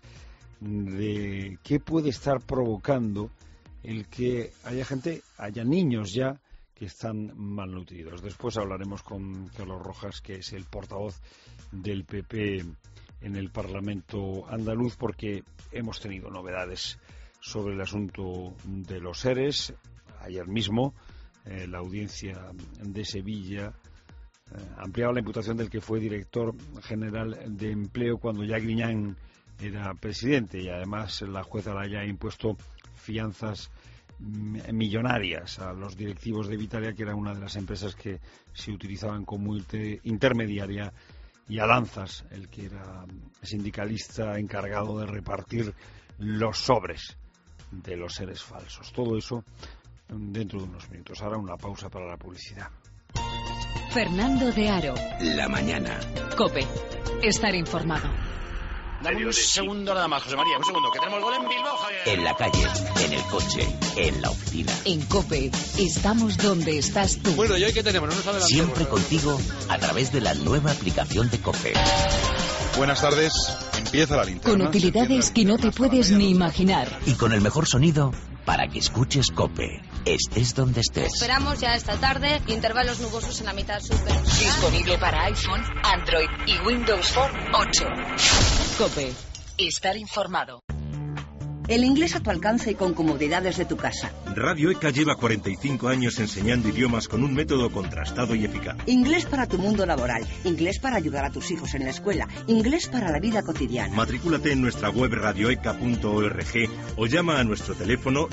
de qué puede estar provocando el que haya niños ya que están malnutridos. Después hablaremos con Carlos Rojas, que es el portavoz del PP en el Parlamento andaluz, porque hemos tenido novedades sobre el asunto de los ERES. Ayer mismo la audiencia de Sevilla ampliaba la imputación del que fue director general de Empleo cuando ya Griñán era presidente, y además la jueza le haya impuesto fianzas millonarias a los directivos de Vitalia, que era una de las empresas que se utilizaban como intermediaria, y a Lanzas, el que era sindicalista encargado de repartir los sobres de los seres falsos. Todo eso dentro de unos minutos. Ahora una pausa para la publicidad. Fernando de Aro. La mañana. COPE. Estar informado. Dame un segundo nada más, José María, un segundo, que tenemos gol en Bilbao, Javier. En la calle, en el coche, en la oficina. En COPE, estamos donde estás tú. Bueno, ¿y hoy qué tenemos? No nos adelantemos. Siempre contigo, a través de la nueva aplicación de COPE. Buenas tardes, empieza la linterna. Con utilidades que no te puedes ni imaginar. Y con el mejor sonido para que escuches COPE, estés donde estés. Esperamos ya esta tarde intervalos nubosos en la mitad sur. Disponible para iPhone, Android y Windows Phone 8. COPE. Estar informado. El inglés a tu alcance y con comodidades de tu casa. Radio ECA lleva 45 años enseñando idiomas con un método contrastado y eficaz. Inglés para tu mundo laboral, inglés para ayudar a tus hijos en la escuela, inglés para la vida cotidiana. Matrículate en nuestra web radioeca.org o llama a nuestro teléfono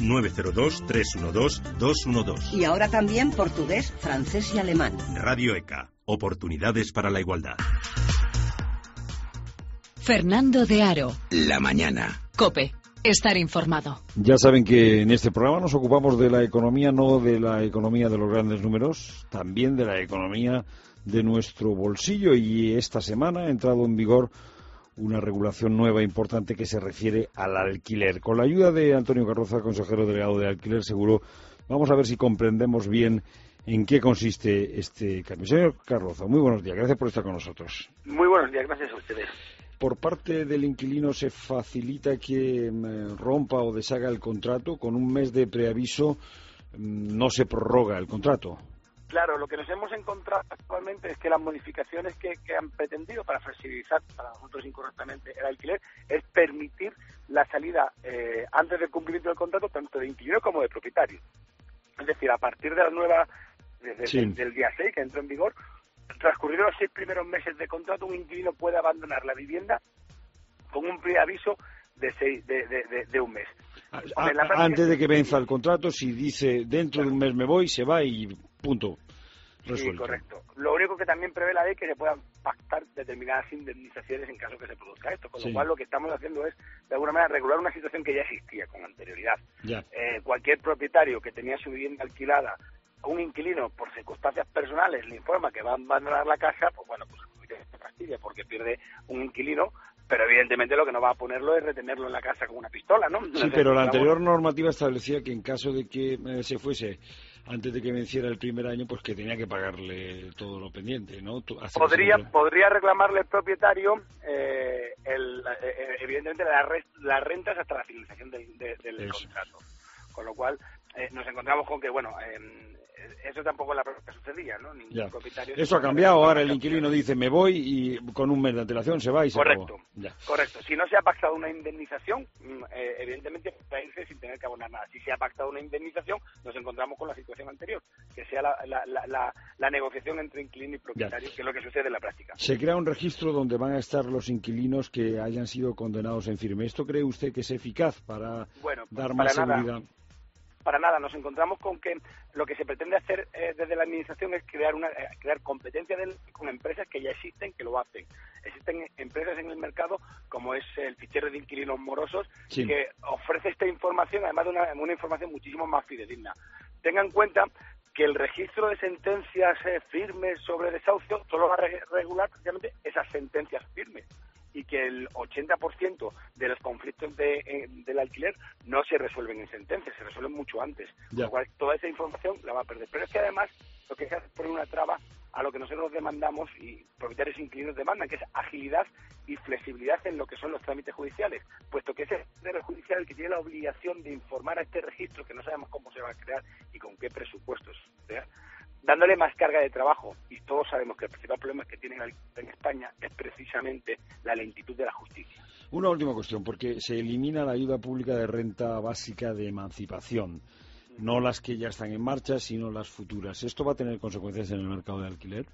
902-312-212. Y ahora también portugués, francés y alemán. Radio ECA, oportunidades para la igualdad. Fernando de Aro. La mañana. COPE. Estar informado. Ya saben que en este programa nos ocupamos de la economía, no de la economía de los grandes números, también de la economía de nuestro bolsillo, y esta semana ha entrado en vigor una regulación nueva importante que se refiere al alquiler. Con la ayuda de Antonio Carroza, consejero delegado de Alquiler Seguro, vamos a ver si comprendemos bien en qué consiste este cambio. Señor Carroza, muy buenos días, gracias por estar con nosotros. Muy buenos días, gracias a ustedes. ¿Por parte del inquilino se facilita que rompa o deshaga el contrato? Con un mes de preaviso no se prorroga el contrato. Claro, lo que nos hemos encontrado actualmente es que las modificaciones que han pretendido para flexibilizar para nosotros incorrectamente el alquiler es permitir la salida antes del cumplimiento del contrato tanto de inquilino como de propietario. Es decir, a partir de la nueva, del día 6 que entró en vigor, transcurridos los 6 primeros meses de contrato, un inquilino puede abandonar la vivienda con un preaviso de un mes. Antes de que venza el contrato, si dice dentro de un mes me voy, se va y punto. Resuelto. Sí, correcto. Lo único que también prevé la ley es que se puedan pactar determinadas indemnizaciones en caso que se produzca esto, con lo cual lo que estamos haciendo es, de alguna manera, regular una situación que ya existía con anterioridad. Cualquier propietario que tenía su vivienda alquilada, un inquilino, por circunstancias personales, le informa que va a abandonar la casa, pues bueno, pues se fastidia porque pierde un inquilino, pero evidentemente lo que no va a ponerlo es retenerlo en la casa con una pistola, ¿no? Sí, pero la anterior normativa establecía que en caso de que se fuese antes de que venciera el primer año, pues que tenía que pagarle todo lo pendiente, ¿no? Podría reclamarle el propietario, evidentemente, las rentas hasta la finalización del contrato. Con lo cual, nos encontramos con que, bueno, eso tampoco es la que sucedía, ¿no? Ningún propietario. Eso ha cambiado, ahora el inquilino dice me voy y con un mes de antelación se va y se acabó. Correcto. Si no se ha pactado una indemnización, evidentemente puede irse sin tener que abonar nada. Si se ha pactado una indemnización, nos encontramos con la situación anterior, que sea la negociación entre inquilino y propietario, que es lo que sucede en la práctica. Se crea un registro donde van a estar los inquilinos que hayan sido condenados en firme. ¿Esto cree usted que es eficaz para dar más seguridad? Para nada, nos encontramos con que lo que se pretende hacer desde la administración es crear competencia con empresas que ya existen, que lo hacen. Existen empresas en el mercado, como es el fichero de inquilinos morosos, que ofrece esta información, además de una información muchísimo más fidedigna. Tengan en cuenta que el registro de sentencias firmes sobre desahucio solo va a regular precisamente esas sentencias firmes, y que el 80% de los conflictos del alquiler no se resuelven en sentencias, se resuelven mucho antes. Con lo cual, toda esa información la va a perder. Pero es que además lo que se hace es poner una traba a lo que nosotros demandamos y propietarios e inquilinos demandan, que es agilidad y flexibilidad en lo que son los trámites judiciales, puesto que es el poder judicial el que tiene la obligación de informar a este registro, que no sabemos cómo se va a crear y con qué presupuestos, dándole más carga de trabajo. Y todos sabemos que el principal problema que tienen en España es precisamente la lentitud de la justicia. Una última cuestión, porque se elimina la ayuda pública de renta básica de emancipación, no las que ya están en marcha, sino las futuras. ¿Esto va a tener consecuencias en el mercado de alquiler?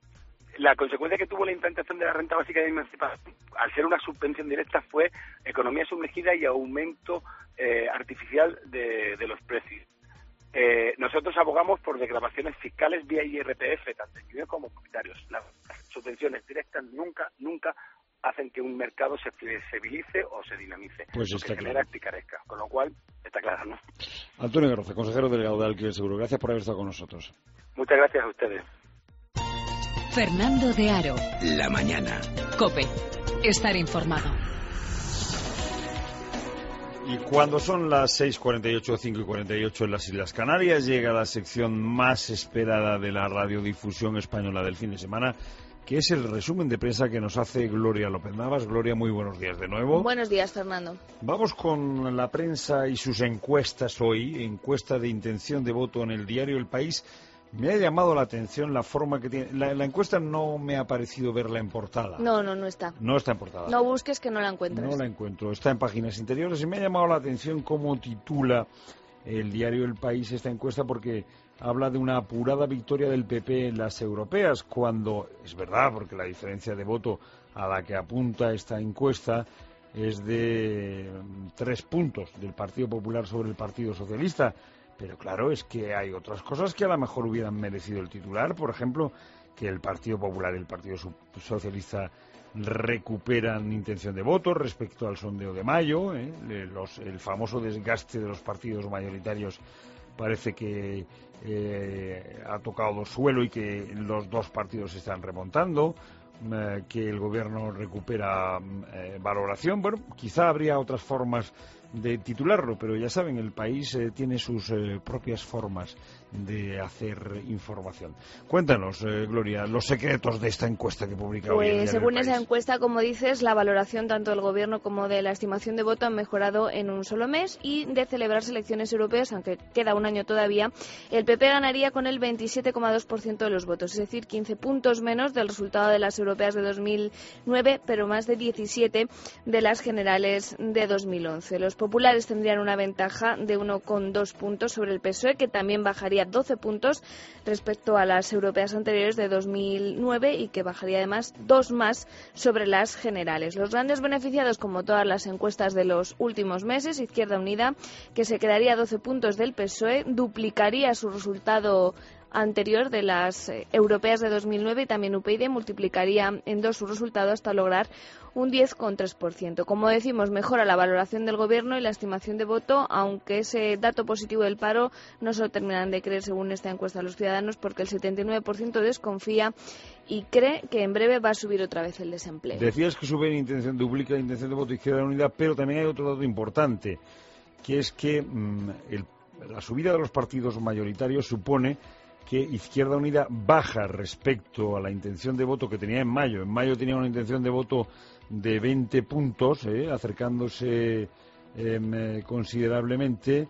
La consecuencia que tuvo la implantación de la renta básica de emancipación, al ser una subvención directa, fue economía sumergida y aumento artificial de los precios. Nosotros abogamos por desgravaciones fiscales vía IRPF, tanto inquilinos como propietarios. Las subvenciones directas nunca hacen que un mercado se flexibilice o se dinamice. Pues está genera picaresca, con lo cual está claro, ¿no? Antonio Carroza, consejero delegado de Alquiler Seguro, gracias por haber estado con nosotros. Muchas gracias a ustedes. Fernando de Aro. La mañana. COPE. Estar informado. Y cuando son las 6:48, 5:48 en las Islas Canarias, llega la sección más esperada de la radiodifusión española del fin de semana, que es el resumen de prensa que nos hace Gloria López Navas. Gloria, muy buenos días de nuevo. Buenos días, Fernando. Vamos con la prensa y sus encuestas hoy. Encuesta de intención de voto en el diario El País. Me ha llamado la atención la forma que tiene. La encuesta no me ha parecido verla en portada. No está. No está en portada. No busques que no la encuentres. No la encuentro. Está en páginas interiores y me ha llamado la atención cómo titula el diario El País esta encuesta, porque habla de una apurada victoria del PP en las europeas, cuando es verdad, porque la diferencia de voto a la que apunta esta encuesta es de 3 puntos del Partido Popular sobre el Partido Socialista. Pero claro, es que hay otras cosas que a lo mejor hubieran merecido el titular. Por ejemplo, que el Partido Popular y el Partido Socialista recuperan intención de voto respecto al sondeo de mayo. El famoso desgaste de los partidos mayoritarios parece que ha tocado suelo y que los dos partidos se están remontando, que el gobierno recupera valoración. Bueno, quizá habría otras formas de titularlo, pero ya saben, el país tiene sus propias formas de hacer información. Cuéntanos, Gloria, los secretos de esta encuesta que publica hoy el Diario Según del País. esa encuesta, como dices, la valoración tanto del gobierno como de la estimación de voto han mejorado en un solo mes, y de celebrarse elecciones europeas, aunque queda un año todavía, el PP ganaría con el 27,2% de los votos, es decir, 15 puntos menos del resultado de las europeas de 2009, pero más de 17 de las generales de 2011. Los populares tendrían una ventaja de 1,2 puntos sobre el PSOE, que también bajaría 12 puntos respecto a las europeas anteriores de 2009 y que bajaría además 2 más sobre las generales. Los grandes beneficiados, como todas las encuestas de los últimos meses, Izquierda Unida, que se quedaría a 12 puntos del PSOE, duplicaría su resultado anterior de las europeas de 2009, y también UPyD multiplicaría en 2 su resultado hasta lograr un 10,3%. Como decimos, mejora la valoración del gobierno y la estimación de voto, aunque ese dato positivo del paro no se lo terminan de creer según esta encuesta los ciudadanos, porque el 79% desconfía y cree que en breve va a subir otra vez el desempleo. Decías que duplica la intención de voto Izquierda Unida, pero también hay otro dato importante, que es que la subida de los partidos mayoritarios supone que Izquierda Unida baja respecto a la intención de voto que tenía en mayo. En mayo tenía una intención de voto de 20 puntos, acercándose considerablemente,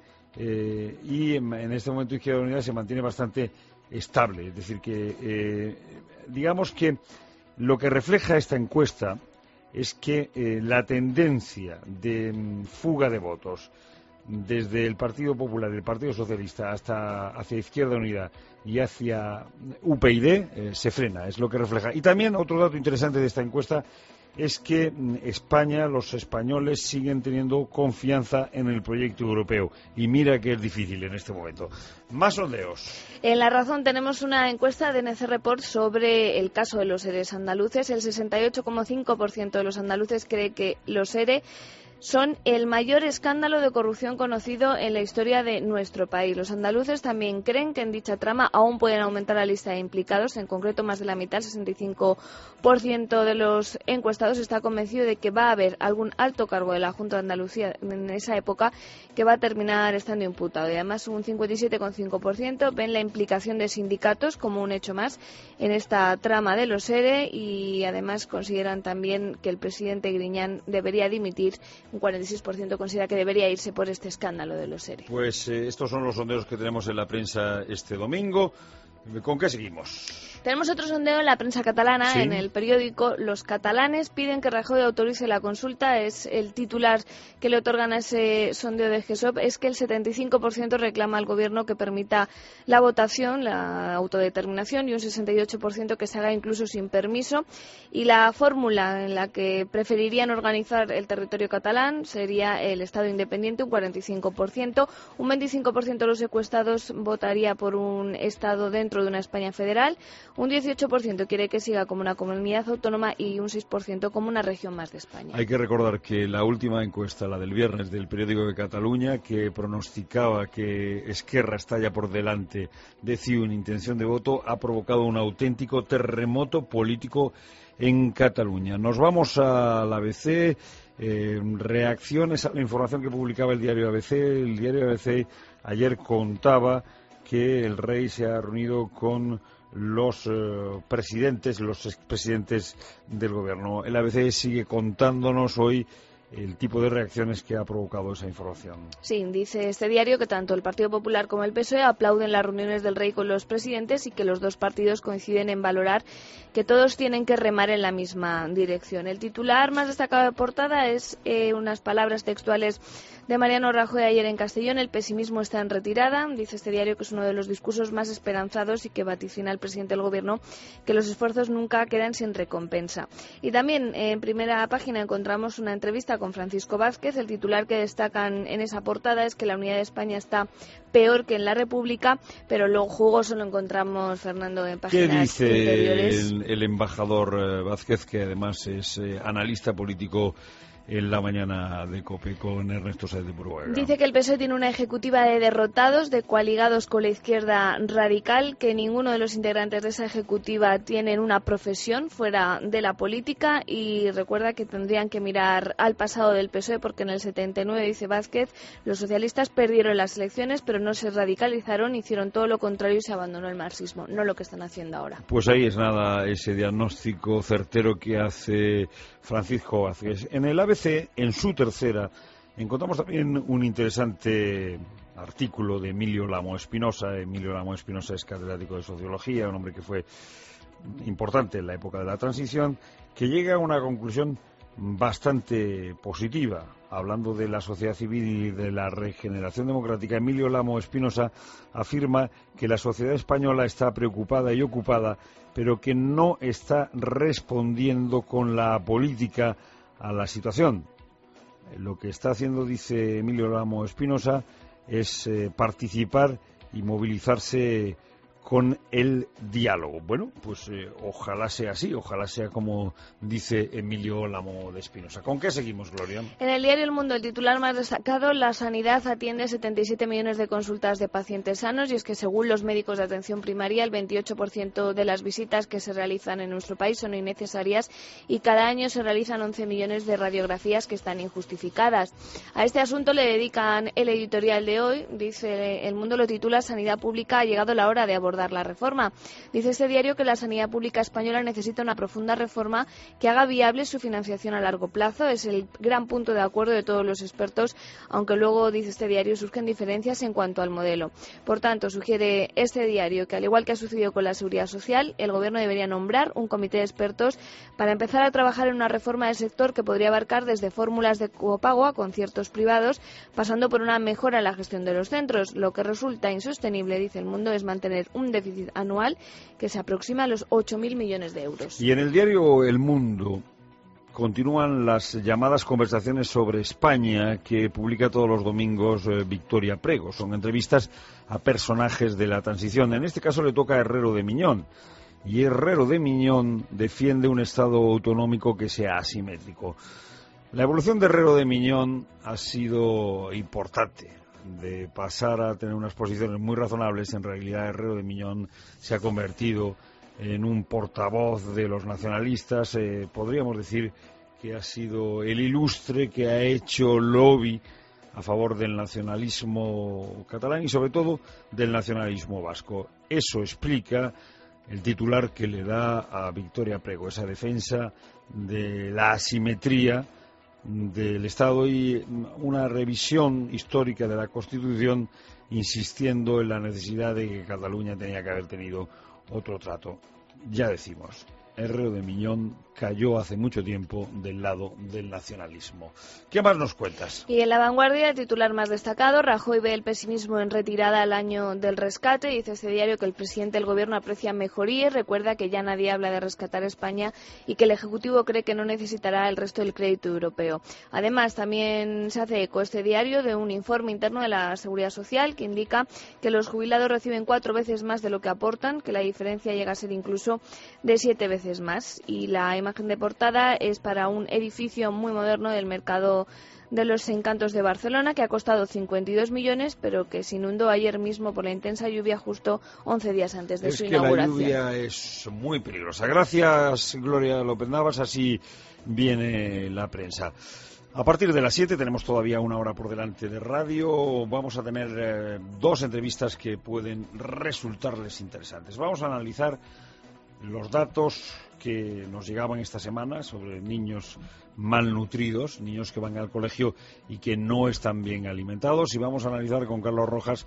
y en este momento Izquierda Unida se mantiene bastante estable. Es decir, que digamos que lo que refleja esta encuesta es que la tendencia de fuga de votos desde el Partido Popular y el Partido Socialista hacia Izquierda Unida y hacia UPyD se frena, es lo que refleja. Y también otro dato interesante de esta encuesta es que España, los españoles siguen teniendo confianza en el proyecto europeo, y mira que es difícil en este momento. Más sondeos. En La Razón tenemos una encuesta de NC Report sobre el caso de los ERE andaluces. El 68,5% de los andaluces cree que los ERE son el mayor escándalo de corrupción conocido en la historia de nuestro país. Los andaluces también creen que en dicha trama aún pueden aumentar la lista de implicados. En concreto, más de la mitad, el 65% de los encuestados está convencido de que va a haber algún alto cargo de la Junta de Andalucía en esa época que va a terminar estando imputado. Y además, un 57,5% ven la implicación de sindicatos como un hecho más en esta trama de los ERE, y además consideran también que el presidente Griñán debería dimitir. Un 46% considera que debería irse por este escándalo de los ERE. Pues estos son los sondeos que tenemos en la prensa este domingo. ¿Con qué seguimos? Tenemos otro sondeo en la prensa catalana, ¿Sí? En el periódico. Los catalanes piden que Rajoy autorice la consulta. Es el titular que le otorgan a ese sondeo de GESOP. Es que el 75% reclama al gobierno que permita la votación, la autodeterminación, y un 68% que se haga incluso sin permiso. Y la fórmula en la que preferirían organizar el territorio catalán sería el Estado independiente, un 45%. Un 25% de los encuestados votaría por un Estado dentro de una España federal. Un 18% quiere que siga como una comunidad autónoma y un 6% como una región más de España. Hay que recordar que la última encuesta, la del viernes del periódico de Cataluña, que pronosticaba que Esquerra está ya por delante de CiU en intención de voto, ha provocado un auténtico terremoto político en Cataluña. Nos vamos al ABC. Reacciones a la información que publicaba el diario ABC. El diario ABC ayer contaba que el rey se ha reunido con los presidentes, los expresidentes del gobierno. El ABC sigue contándonos hoy el tipo de reacciones que ha provocado esa información. Sí, dice este diario que tanto el Partido Popular como el PSOE aplauden las reuniones del rey con los presidentes y que los dos partidos coinciden en valorar que todos tienen que remar en la misma dirección. El titular más destacado de portada es unas palabras textuales de Mariano Rajoy ayer en Castellón: el pesimismo está en retirada. Dice este diario que es uno de los discursos más esperanzados y que vaticina el presidente del gobierno que los esfuerzos nunca quedan sin recompensa. Y también en primera página encontramos una entrevista portada con Francisco Vázquez. El titular que destacan en esa portada es que la unidad de España está peor que en la República, pero luego jugoso lo encontramos, Fernando, en páginas interiores. ¿Qué dice el embajador Vázquez, que además es analista político en la mañana de COPE con Ernesto Sáez de Buruaga? Dice que el PSOE tiene una ejecutiva de derrotados, de coaligados con la izquierda radical, que ninguno de los integrantes de esa ejecutiva tienen una profesión fuera de la política, y recuerda que tendrían que mirar al pasado del PSOE porque en el 79, dice Vázquez, los socialistas perdieron las elecciones pero no se radicalizaron, hicieron todo lo contrario y se abandonó el marxismo, no lo que están haciendo ahora. Pues ahí es nada ese diagnóstico certero que hace Francisco Vázquez. En el ABC, en su tercera, encontramos también un interesante artículo de Emilio Lamo Espinosa. Emilio Lamo Espinosa es catedrático de Sociología, un hombre que fue importante en la época de la transición, que llega a una conclusión bastante positiva. Hablando de la sociedad civil y de la regeneración democrática, Emilio Lamo Espinosa afirma que la sociedad española está preocupada y ocupada, pero que no está respondiendo con la política a la situación. Lo que está haciendo, dice Emilio Lamo Espinosa, es participar y movilizarse con el diálogo. Bueno, pues ojalá sea así, ojalá sea como dice Emilio Lamo de Espinosa. ¿Con qué seguimos, Gloria? En el diario El Mundo, el titular más destacado: la sanidad atiende 77 millones de consultas de pacientes sanos, y es que según los médicos de atención primaria, el 28% de las visitas que se realizan en nuestro país son innecesarias y cada año se realizan 11 millones de radiografías que están injustificadas. A este asunto le dedican el editorial de hoy. Dice El Mundo, lo titula: Sanidad pública, ha llegado la hora de abordar la reforma. Dice este diario que la sanidad pública española necesita una profunda reforma que haga viable su financiación a largo plazo. Es el gran punto de acuerdo de todos los expertos, aunque luego, dice este diario, surgen diferencias en cuanto al modelo. Por tanto, sugiere este diario que, al igual que ha sucedido con la seguridad social, el Gobierno debería nombrar un comité de expertos para empezar a trabajar en una reforma del sector que podría abarcar desde fórmulas de copago a conciertos privados, pasando por una mejora en la gestión de los centros. Lo que resulta insostenible, dice El Mundo, es mantener un déficit anual que se aproxima a los 8.000 millones de euros. Y en el diario El Mundo continúan las llamadas conversaciones sobre España que publica todos los domingos Victoria Prego. Son entrevistas a personajes de la transición. En este caso le toca a Herrero de Miñón. Y Herrero de Miñón defiende un Estado autonómico que sea asimétrico. La evolución de Herrero de Miñón ha sido importante. De pasar a tener unas posiciones muy razonables, en realidad Herrero de Miñón se ha convertido en un portavoz de los nacionalistas. Podríamos decir que ha sido el ilustre que ha hecho lobby a favor del nacionalismo catalán y sobre todo del nacionalismo vasco. Eso explica el titular que le da a Victoria Prego, esa defensa de la asimetría del Estado y una revisión histórica de la Constitución, insistiendo en la necesidad de que Cataluña tenía que haber tenido otro trato. Ya decimos, Herrero de Miñón cayó hace mucho tiempo del lado del nacionalismo. ¿Qué más nos cuentas? Y en La Vanguardia, el titular más destacado: Rajoy ve el pesimismo en retirada al año del rescate. Dice este diario que el presidente del Gobierno aprecia mejorías, recuerda que ya nadie habla de rescatar España y que el Ejecutivo cree que no necesitará el resto del crédito europeo. Además, también se hace eco este diario de un informe interno de la Seguridad Social que indica que los jubilados reciben 4 veces más de lo que aportan, que la diferencia llega a ser incluso de 7 veces más. Y la imagen de portada es para un edificio muy moderno del mercado de los Encantos de Barcelona, que ha costado 52 millones, pero que se inundó ayer mismo por la intensa lluvia justo 11 días antes de su inauguración. Es que la lluvia es muy peligrosa. Gracias, Gloria López Navas. Así viene la prensa. A partir de las 7 tenemos todavía una hora por delante de radio. Vamos a tener 2 entrevistas que pueden resultarles interesantes. Vamos a analizar los datos que nos llegaban esta semana sobre niños malnutridos, niños que van al colegio y que no están bien alimentados, y vamos a analizar con Carlos Rojas,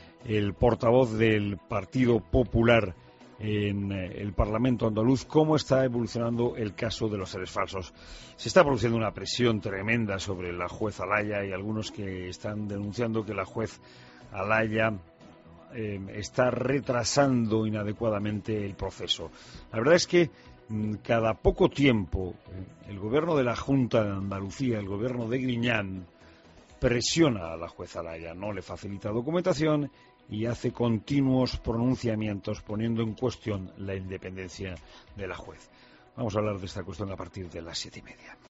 el portavoz del Partido Popular en el Parlamento andaluz, cómo está evolucionando el caso de los seres falsos. Se está produciendo una presión tremenda sobre la juez Alaya, y algunos que están denunciando que la juez Alaya está retrasando inadecuadamente el proceso. La verdad es que cada poco tiempo el gobierno de la Junta de Andalucía, el gobierno de Griñán, presiona a la jueza Laya, no le facilita documentación y hace continuos pronunciamientos poniendo en cuestión la independencia de la juez. Vamos a hablar de esta cuestión a partir de las 7:30.